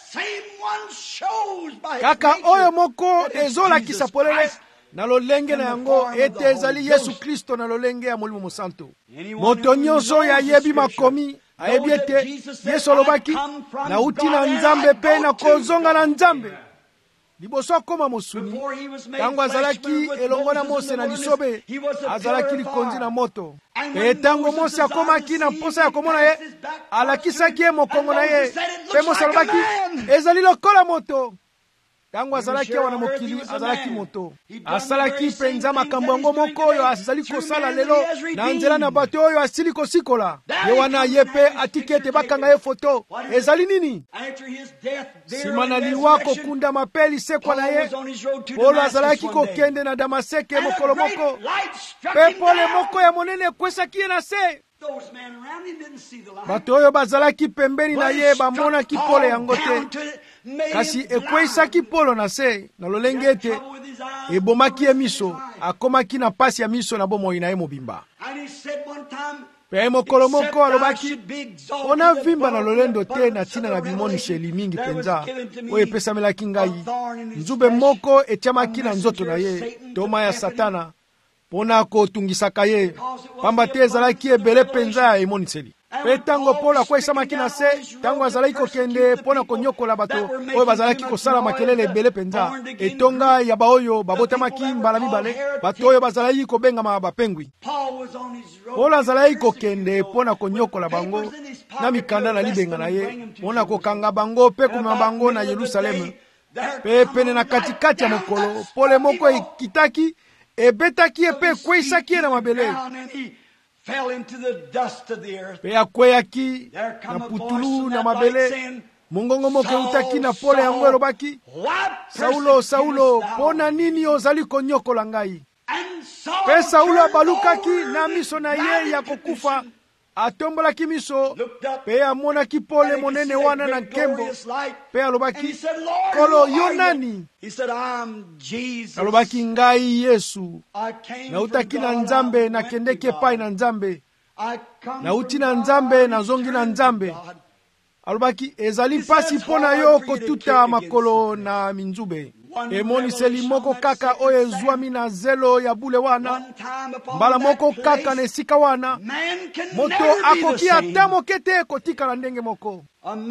kaka oyo moko ezolakisa polele na lolenge na yango ete ezali Yesu Kristo na lolenge ya Molimo Mosantu. Moto nyonso ya yebi makomi ayebi ete Yesu alobaki, nauti na Nzambe pe na kozonga na Nzambe. Liboso akoma mosuni, tango azalaki elongo na Mose na lisobe, azalaki likonzi na moto. Pe tango Mose akomaki na mposa ya komona ye, alakisaki ye mokongo na ye, pe Mose alobaki, ezali lokola moto. Tango azalaki awa na mokili, azalaki moto. Asalaki penza makambo yango moko oyo azali kosala lelo na nzela na bato oyo asili kosikola. Ye wana ye pe atiki ete bakanga ye foto. Ezali nini? Sima na liwa kokunda mapeli sekwa na ye, Polo azalaki kokende na Damaseke mokolo moko. Pe pole moko ya monene kwesaki ye na se. Bato oyo bazalaki pembeni na ye bamonaki pole yango te, kasi ekweisaki Polo na se na lolenge ete ebomaki ye miso, akomaki na pasi ya miso na bomoi na ye mobimba. Pe mokolo moko alobaki, ona vimba na lolendo te na tina na bimoniseli mingi penza, oyo epesamelaki ngai. Nzube moko etiamaki na nzoto na ye, toma ya Satana, pona kotungisaka ye, pamba te ezalaki ebele penza ya emoniseli. Pe tango Paulo akwesamaki na se, tango azalaki kokende pona konyokola bato oyo bazalaki kosala makelele ebele penza, etonga ya baoyo babotamaki mbala mibale, bato oyo bazalaki kobengama bapengwi. Paulo azalaki kokende pona konyokola bango na mikanda na libenga na ye, pona kokanga bango pe kumema bango na Yerusalemu. Pe pene na katikati ya mokolo, pole moko ekitaki, ebetaki epe kweisaki ye na mabele. Pe akweyaki na putulu na mabele, mongongo moko eutaki na pole yango elobaki, Saulo, Saulo, pona nini ozali konyokola ngai? Pe Saulo abalukaki na miso na ye ya kokufa, atombolaki miso, pe amonaki pole monene wana na nkembo, pe alobaki, Kolo, yo nani? Alobaki, ngai Yesu, nautaki na Nzambe, nakendeki epai na Nzambe, nauti na Nzambe, nazongi na Nzambe. Alobaki, ezali pasi pona yo kotuta makolo na minzube. Emoniseli moko kaka oyo ezwami na zelo ya bule wana, mbala moko kaka na esika wana, moto akoki ata moke te kotikala ndenge moko.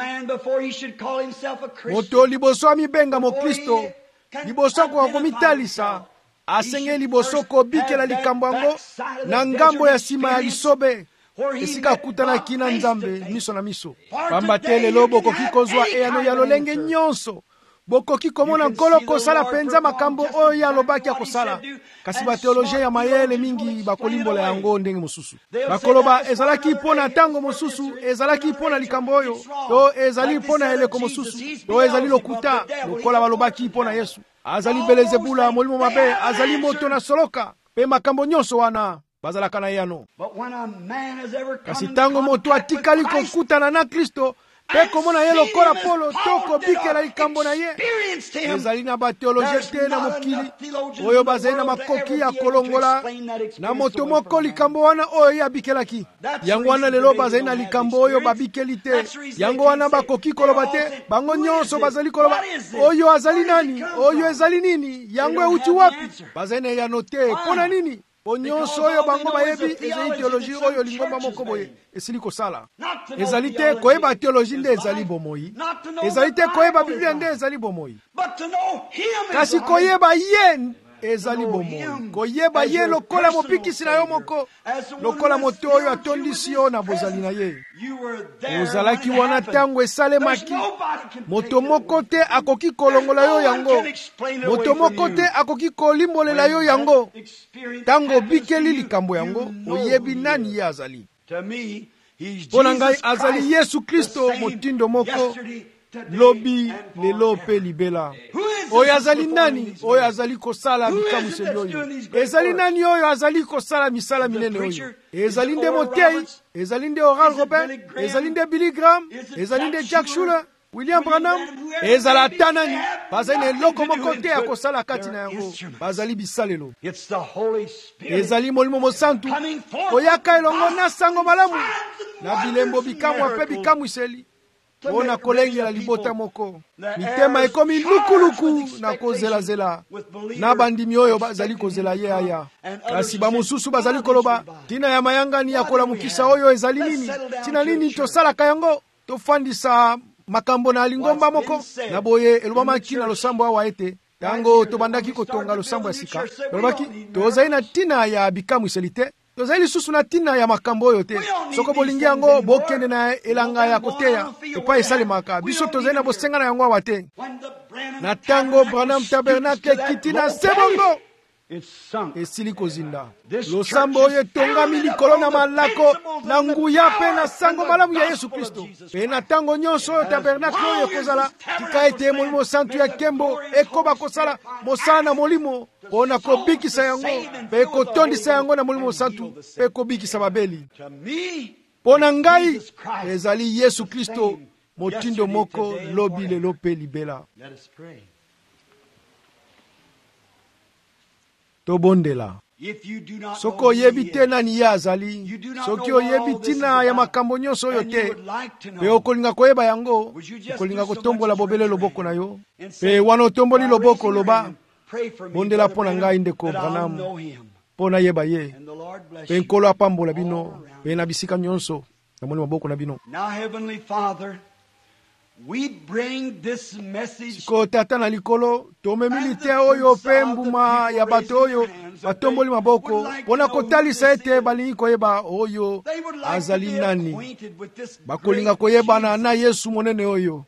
Moto liboso amibenga mokristo, liboso komitalisa, asenge liboso kobikela likambo yango na ngambo ya sima ya lisobe, esika kutanaki na Nzambe miso na miso. Pamba te lelo bokoki kozwa eyano ya lolenge nyonso, bokoki komona nkolo kosala penza makambo oyo alobaki akosala. Kasi bateologien ya mayele mingi bakolimbola yango ndenge mosusu. Bakoloba ezalaki pona tango mosusu, ezalaki pona likambo oyo, to ezali pona eleko mosusu, to ezali lokuta, lokola balobaki pona Yesu. Azali Belezebula, molimo mabe, azali moto na soloka, pe makambo nyonso wana bazalaka na yano. Kasi tango moto atikali kokutana na Kristo, pe komona ye lokola Paulo toko bikela likambo na ye, ezali na bateologie te na mokili oyo bazali na makoki ya kolongola na moto moko likambo wana oyo ye abikelaki. Yango wana lelo bazali na likambo oyo babikeli te. Yango wana bakoki koloba te, bango nyonso bazali koloba, oyo azali nani, oyo ezali nini, yango euti wapi? Bazali na yano te, pona nini? Onyonso oyo bango bayebi ezali teologie oyo lingomba moko boye esili kosala. Ezali te koyeba teologie nde ezali bomoi, ezali te koyeba Biblia nde ezali bomoi, kasi koyeba ye ezali bomoi. Koyeba ye lokola mopikisi na yo moko, lokola moto oyo atondisi yo na bozali na ye. Ozalaki wana tango esalemaki, moto moko te akoki kolongola yo yango, moto moko te akoki kolimbolela yo yango. Tango bikeli likambo yango, oyebi nani ye azali. Pona ngai azali Yesu Kristo, motindo moko, lobi lelo pe libela. Oyo azali nani? Oyo azali kosala bikamuseli oyo. Ezali nani oyo azali kosala misala minene oyo? Ezali nde Motei, ezali nde Oral Robert, ezali nde Billy Graham, ezali nde Jack Schuller, William Branham, ezala ata nani? Bazali na eloko moko te ya kosala kati na yango, bazali bisalelo. Ezali Molimo Mosantu oyaka elongo na sango malamu na bilembo bikamwa pe bikamwiseli, pona kolengela libota moko. Mitema ekomi lukuluku na kozelazela na bandimi oyo bazali kozela ye aya. Kasi bamosusu bazali koloba, tina ya mayangani ya kolamukisa oyo ezali nini? Tina nini tosalaka yango? Tofandisa makambo na lingomba moko. Na boye elobamaki na losambo awa ete tango tobandaki kotonga losambo ya sika, elobaki tozali na tina ya bikamwiseli te, tozali lisusu na tina ya makambo oyo te. Soko bolingi yango bokende na elanga ya koteya epai esalemaka, biso tozali na bosenga na yango awa te. Na tango Branham Tabernacle kiti na sebongo, esili kozinda. Losambo oyo etongami likolo na malako na nguya pe na sango malamu ya Yesu Kristo. Pe na tango nyonso oyo Tabernacle oyo ekozala, tika ete Molimo Santu ya nkembo ekoba kosala mosala na molimo pona kobikisa yango, pe kotondisa yango na Molimo Santu, pe kobikisa babeli. Pona ngai ezali Yesu Kristo, motindo moko, lobi lelo pe libela. Tobondela. Soko yebi te nani ye azali, soki oyebi tina ya makambo nyonso oyo te, pe okolinga koyeba yango, okolinga kotombola bobele loboko na yo, pe wana otomboli loboko loba, bondela pona ngai ndeko Branham, pona yeba ye, pe nkolo apambola bino, pe na bisika nyonso, namoni maboko na bino. Now, Heavenly Father, we bring this message ko tata na likolo tomemili te oyo pe mbuma ya bato oyo batomboli maboko pona kotalisa ete balingi koyeba oyo azali nani, bakolinga koyebana na Yesu monene oyo,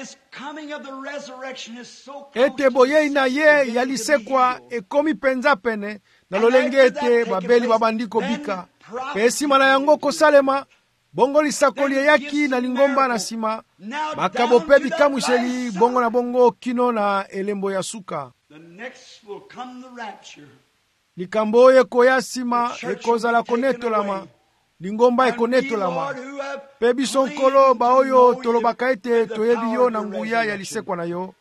ete boyei na ye ya lisekwa ekomi penza pene na lolenge ete babeli babandi kobika, pe nsima na yango kosalema bongo lisakoli eyaki na lingomba na sima, makabo pe bikamwiseli bongo na bongo kino na elembo ya suka. Likambo oyo ekoya sima ekozala konetolama, lingomba ekonetolama, pe biso nkolo baoyo tolobaka ete toyebi yo na nguya ya lisekwa na yo,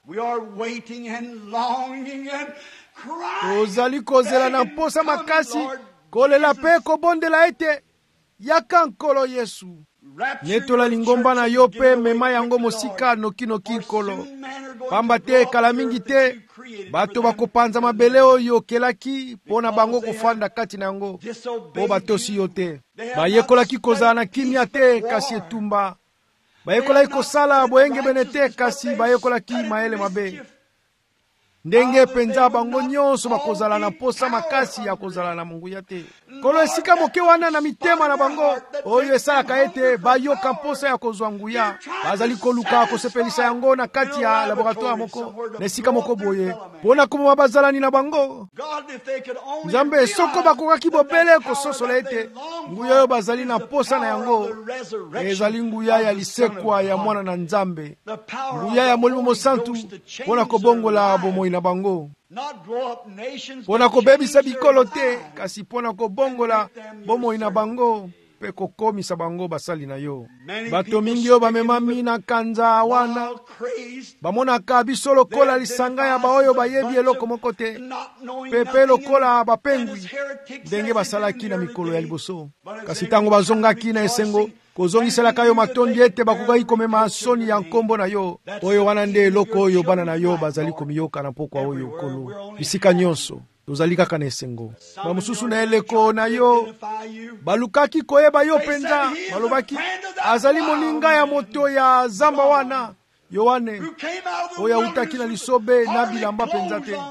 tozali kozela na mposa makasi, kolela pe kobondela ete yaka nkolo Yesu, netola lingomba na yo pe mema yango mosika noki nkolo, pamba te kala mingi te bato bakopanza mabele oyo okelaki pona bango kofanda kati na yango, po batosi yo te. Bayekolaki kozala na kimia te kasi etumba, bayekolaki kosala boyenge bene te kasi bayekolaki maele mabe. Ndenge penza bango nyonso bakozala na posa makasi ya kozala na munguya te. Kolo esika moke wana na mitema na bango oyo esalaka ete bayoka mposa ya kozwa nguya, bazali koluka kosepelisa yango na kati ya laboratoire moko na esika moko boye pona komoma bazalani na bango. Nzambe soko bakokaki bobele kososola ete nguya oyo bazali na posa na yango ezali nguya ya lisekwa ya mwana na Nzambe, nguya ya Molimo Mosantu pona kobongola bomoi na bango, pona kobebisa bikolo te kasi pona kobongola bomoi na bango pe kokomisa bango basali na yo. Bato mingi oyo bamemami na kanza wana bamonaka biso lokola lisanga ya baoyo bayebi eloko moko te, pepe lokola bapengwi ndenge basalaki na mikolo ya liboso, kasi tango bazongaki na esengo kozongiselaka yo matondi ete bakokaki komema soni ya nkombo na yo, oyo wana nde eloko oyo bana na yo bazali komiyoka na pokwa oyo nkolo. Bisika nyonso tozali kaka na esengo, bamosusu na eleko na yo balukaki koyeba yo penza, balobaki azali moninga ya moto ya zamba wana Yohane oyo awutaki na lisobe na bilamba penza te,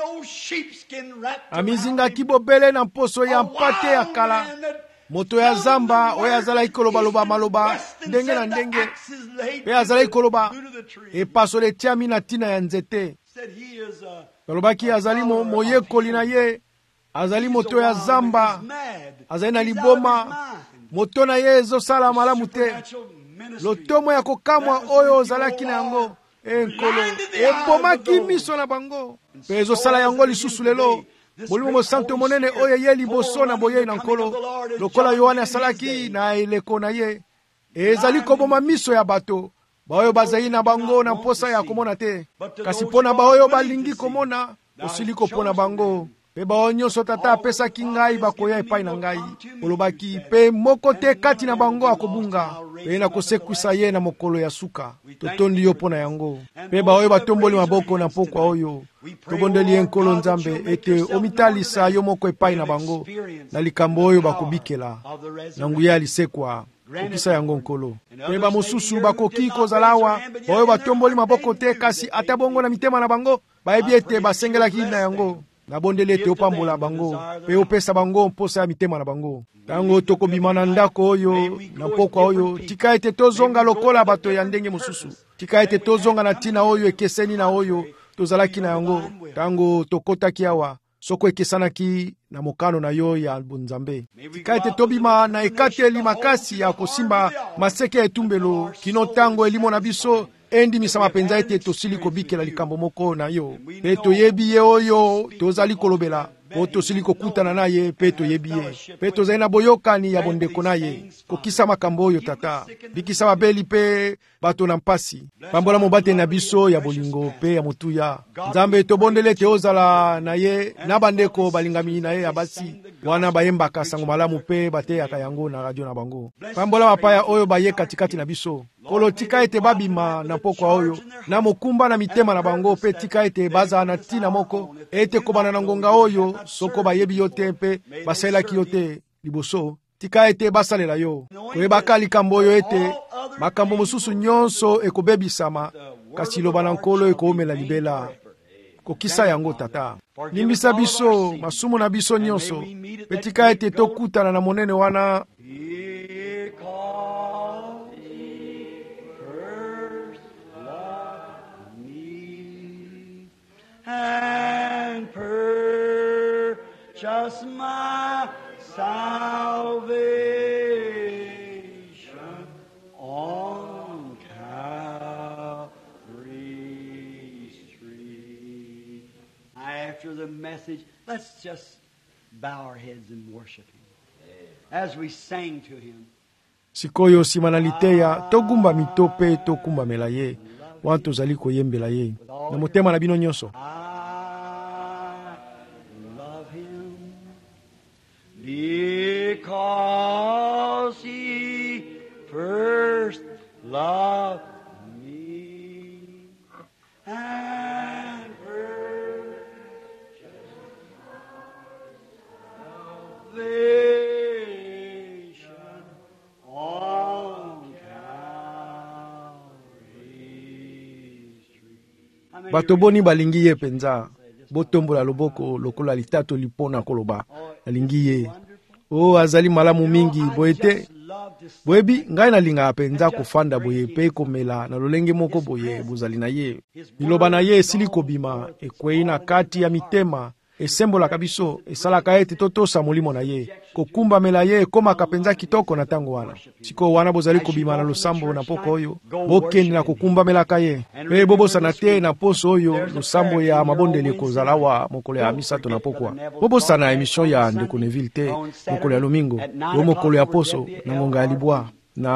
amizingaki bobele na mposo ya mpate ya kala, moto ya zamba oyo azalaki koloba maloba ndenge na ndenge, pe azalaki koloba epaso letiami na tina ya nzete. Balobaki azali moyekoli na ye, azali moto ya zamba, azali na liboma, moto na ye ezosala malamu te, lotomo ya kokamwa oyo ozalaki na yango nkolo ebomaki miso na bango, pe ezosala yango lisusu lelo. Molimo Mosantu monene oyo ye liboso na boyei na nkolo lokola Yohane asalaki na eleko na ye, ezali koboma miso ya bato baoyo bazali na bango na mposa ya komona te, kasi pona baoyo balingi komona osili kopona bango. Pe baoyo nyonso tata apesaki ngai bakoya epai na ngai, olobaki pe moko te kati na bango akobunga, pe na kosekwisa ye na mokolo ya suka. Totondi yo pona yango. Pe baoyo batomboli maboko na pokwa oyo tobondeli ye nkolo Nzambe ete omitalisa yo moko epai na bango na likambo oyo bakobikela na nguya ya lisekwa, kokisa yango nkolo. Pe bamosusu bakoki kozala awa baoyo batomboli maboko te kasi ata bongo na mitema na bango bayebi ete basengelaki na yango, nabondeli ete opambola bango pe opesa bango mposa ya mitema na bango. Tango tokobima na ndako oyo na pokwa oyo, tika ete tozonga lokola bato ya ndenge mosusu, tika ete tozonga na tina oyo ekeseni na oyo tozalaki na yango tango tokotaki awa, soko ekesanaki na mokano na yo ya bonzambe. Tika ete tobima na ekateli makasi ya kosimba maseke ya etumbelo kino tango elimo na biso endimisa mapenza ete tosili kobikela likambo moko na yo, pe toyebi ye oyo tozali kolobela po tosili kokutana na ye mpe toyebi ye mpe tozali na boyokani ya bondeko na ye kokisa makambo oyo tata bikisa babeli mpe bato na mpasi pambola mobateli na biso ya bolingo mpe ya motuya nzambe tobondele ete ozala na ye na bandeko balingami na ye ya basi wana bayembaka sango malamu mpe bateyaka yango na radio na bango pambola bapaya oyo baye katikati na biso kolo tika ete babima na pokwa oyo na mokumba na mitema na bango mpe tika ete bazala na ntina moko ete kobana na ngonga oyo soko bayebi yo te mpe basalelaki yo te liboso tika ete basalela yo koyebaka likambo oyo ete makambo mosusu nyonso ekobebisama kasi loba na nkolo ekoomela libela kokisa yango tata limbisa biso masumu na biso nyonso mpe tika ete tokutana na monene wana and purchase my salvation on Calvary's tree. After the message, let's just bow our heads and worship Him as we sang to Him. Sikoyo simanaliteya togumba mitope tokumbamela ye wana tozali koyembela ye na motema na bino nyonso. Because He first loved me and purchased salvation on Calvary's tree. Bato boni balingi ye penza botombola loboko lokola litato lipona koloba alingi ye o azali malamu mingi boyete boyebi ngai nalinga penza kofanda boye pe komela na lolenge moko boye bozali na ye liloba na ye esili kobima ekwei na kati ya mitema esembolaka biso esalaka ete totosa molimo na ye kokumbamela ye ekomaka penza kitoko na ntango wana siko wana bozali kobima na losambo na poko oyo bokende na kokumbamelaka ye mpe bobosana te na poso oyo losambo ya mabondeli ekozala wa mokolo ya misato na pokwa bobosana emission ya ndeko Neville te mokolo ya lomingo to mokolo ya poso na ngonga ya libwa na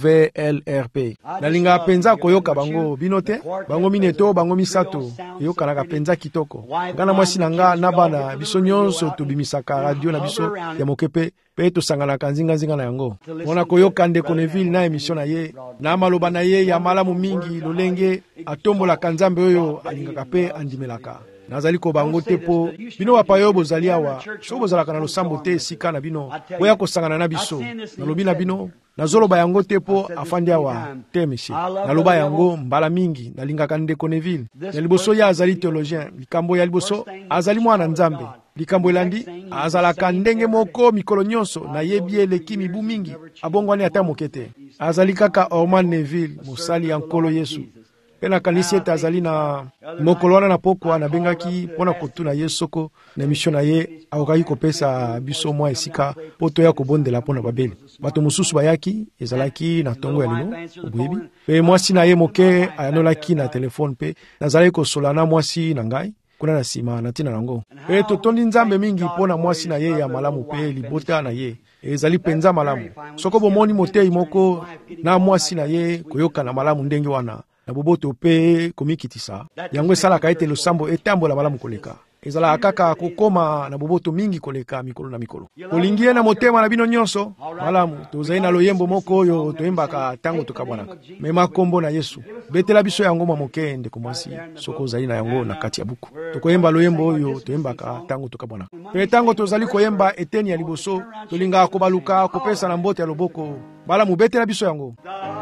WLRP nalinga penza koyoka bango bino te bango mineto bango misato eyokanaka penza kitoko ngana mwasi na nga na bana biso nyonso tobimisaka radio na biso ya mokepe pe tosanganaka nzinga na yango mona koyoka ndeko Neville na emission na ye na maloba na ye ya malamu mingi lolenge atombolaka nzambe oyo alingaka pe andimelaka nazali ko bango te po bino bapayo bozali awa so bozalaka na losambo te esika na bino boya kosangana na biso nalobi na bino nazoloba yango te po afandi awa te mesie naloba yango mbala mingi nalingaka ndeko Neville na liboso ya azali théologien likambo ya liboso azali mwana nzambe likambo elandi azalaka ndenge moko mikolo nyonso na yebi eleki mibu mingi abongwani ata moke te azali kaka Orman Neville mosali ya nkolo Yesu pe nakanisi ete azali na mokolo wana na pokwa nabengaki mpona kotuna ye soko na emission na ye akokaki kopesa biso mwa esika po toya kobondela mpona babeli bato mosusu bayaki ezalaki na ntongo ya lelo oboyebi pe mwasi na ye moke ayanolaki na telefone pe nazalaki kosola na mwasi na ngai kuna na nsima na ntina nango pe totondi nzambe mingi mpona mwasi na ye ya malamu pe libota na ye ezali penza malamu soko bomoni motei moko na mwasi na ye koyoka na malamu ndenge wana na boboto pe komikitisa yango esalaka ete losambo etambola malamu koleka ezalaka kaka kokoma na boboto mingi koleka mikolo na mikolo kolingi ye na motema na bino nyonso malamu tozali na loyembo moko oyo toyembaka ntango tokabwanaka mema kombo na Yesu betela biso yango mwa moke ndeko mwasi soko ozali na yango na kati ya buku tokoyemba loyembo oyo toyembaka ntango tokabwanaka mpe ntango tozali koyemba eteni ya liboso tolingaka kobaluka kopesa na mbote ya loboko malamu betela biso yango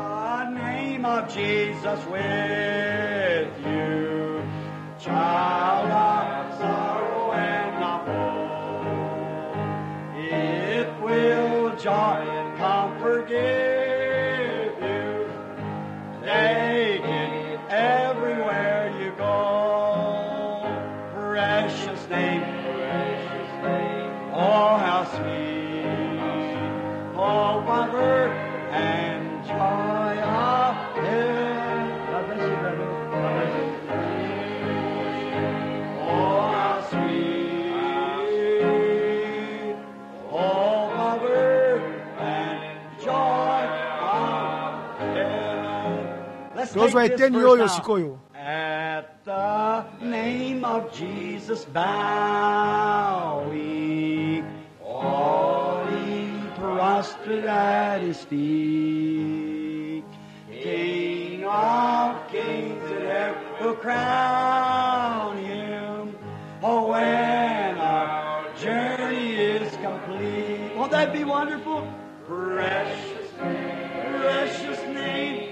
Of Jesus with you, child of sorrow and of woe, it will joy and comfort give you. Take it everywhere you go. Precious name, oh how sweet, hope of earth and joy of tozwa eteni yoyo sikoyo. At the name of Jesus bowing, falling prostrate at his feet, King of kings that ever crown him. Oh, when our journey is complete. Won't that be wonderful? Precious name.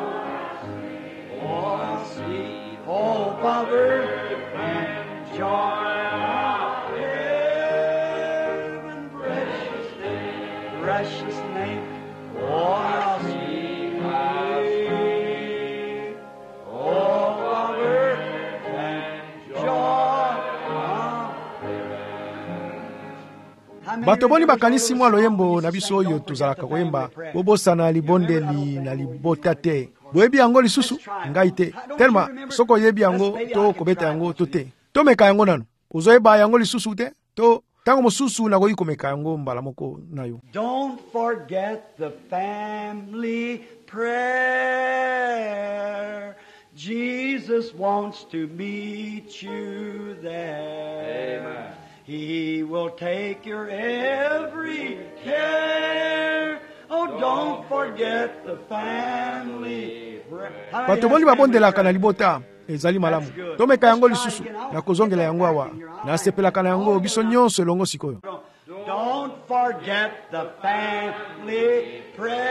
Oh, sweet hope of earth and joy of heaven. Precious name. Oh, sweet name. Oh, of earth and joy of heaven. Bato boni bakanisi mwa loyembo na biso oyo tozalaka koyemba bobosana libondeli na libota te. Boyebi yango lisusu ngai te. Telma soko yebi yango to kobeta yango to te. To meka yango nanu. Uzoyeba yango lisusu te. To tango mosusu na koyi komeka yango mbala moko nayo. Don't forget the family prayer. Jesus wants to meet you there. Amen. He will take your every care. Oh, don't forget the family prayer. Bato boni babondelaka na libota ezali malamu. Tomeka yango lisusu na kozongela yango awa. Na sepelaka na yango biso nyonso elongo sikoyo. Don't forget the family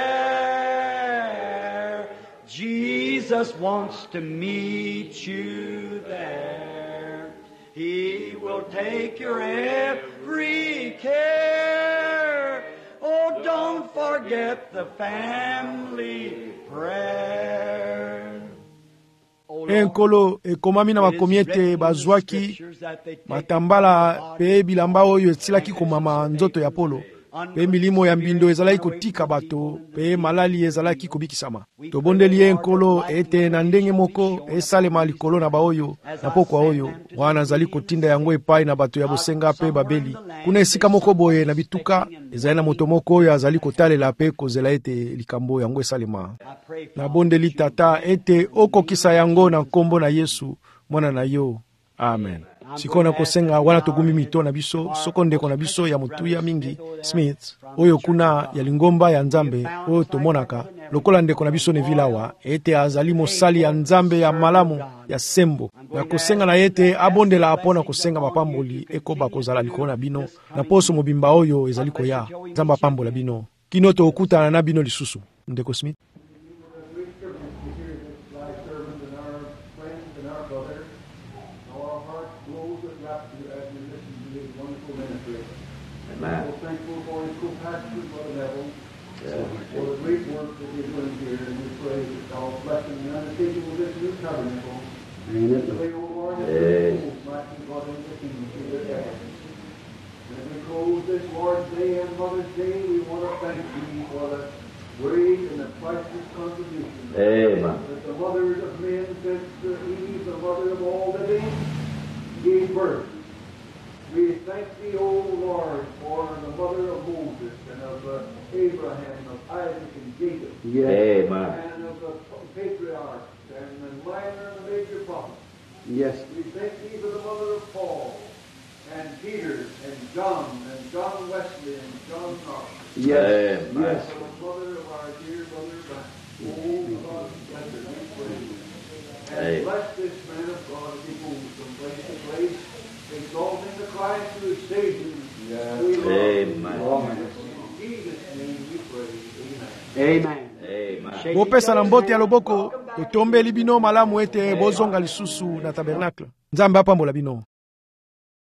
prayer. Jesus wants to meet you there. He will take your every care. Oh, don't forget the family prayer. Enkolo ekomami na makomiete bazwaki matambala pe bilamba oyo etilaki komama nzoto ya polo. Pe milimo ya mbindo ezalaki kotika bato pe malali ezalaki kobikisama. Tobondeli enkolo ete na ndenge moko esalema likolo na baoyo na pokwa oyo wana zali kotinda yango epai na bato ya bosenga pe babeli. Kuna esika moko boye na bituka ezali na moto moko oyo azali kotalela pe kozela ete likambo yango esalema. Na bondeli tata ete okokisa yango na nkombo na Yesu mwana na yo. Amen. Sikona kosenga wana togumi mito na biso soko ndeko na biso ya mutuya mingi Smith oyo kuna ya lingomba ya Nzambe oyo tomonaka lokola ndeko na biso nevilawa ete azali mosali ya Nzambe ya malamu ya sembo na kosenga na yete abondela apona kosenga mapamboli ekoba kozala likona bino na poso mobimba oyo ezali koya Nzamba pambola bino kino to okutana na bino lisusu ndeko Smith. Amen. We're thankful for his compassion for the devil, for the great work that he's doing here, and we pray that God's blessing and undertaking with this new tabernacle. Pray, O Lord, that the souls might be brought into the kingdom through their efforts. As we close this Lord's Day and Mother's Day, we want to thank you for the great and the priceless contribution. Amen. That the mothers of men, since Eve, the mother of all living, gave birth. We thank thee, O Lord, for the mother of Moses and of Abraham, of Isaac and Jacob. Yes. Amen. And of the patriarchs and the minor and the major prophets. Yes. We thank thee for the mother of Paul and Peter and John Wesley and John Knox. Yes. And for the mother of our dear brother Brian. Oh, God, bless her, we pray. And bless this man of God as he moves from place to place, exalting the Christ who is Savior. Amen. In Jesus' name we pray. Amen. Amen. Bopesa na mbote ya loboko totombeli bino malamu ete bozonga lisusu na tabernacle. Nzambe apambola bino.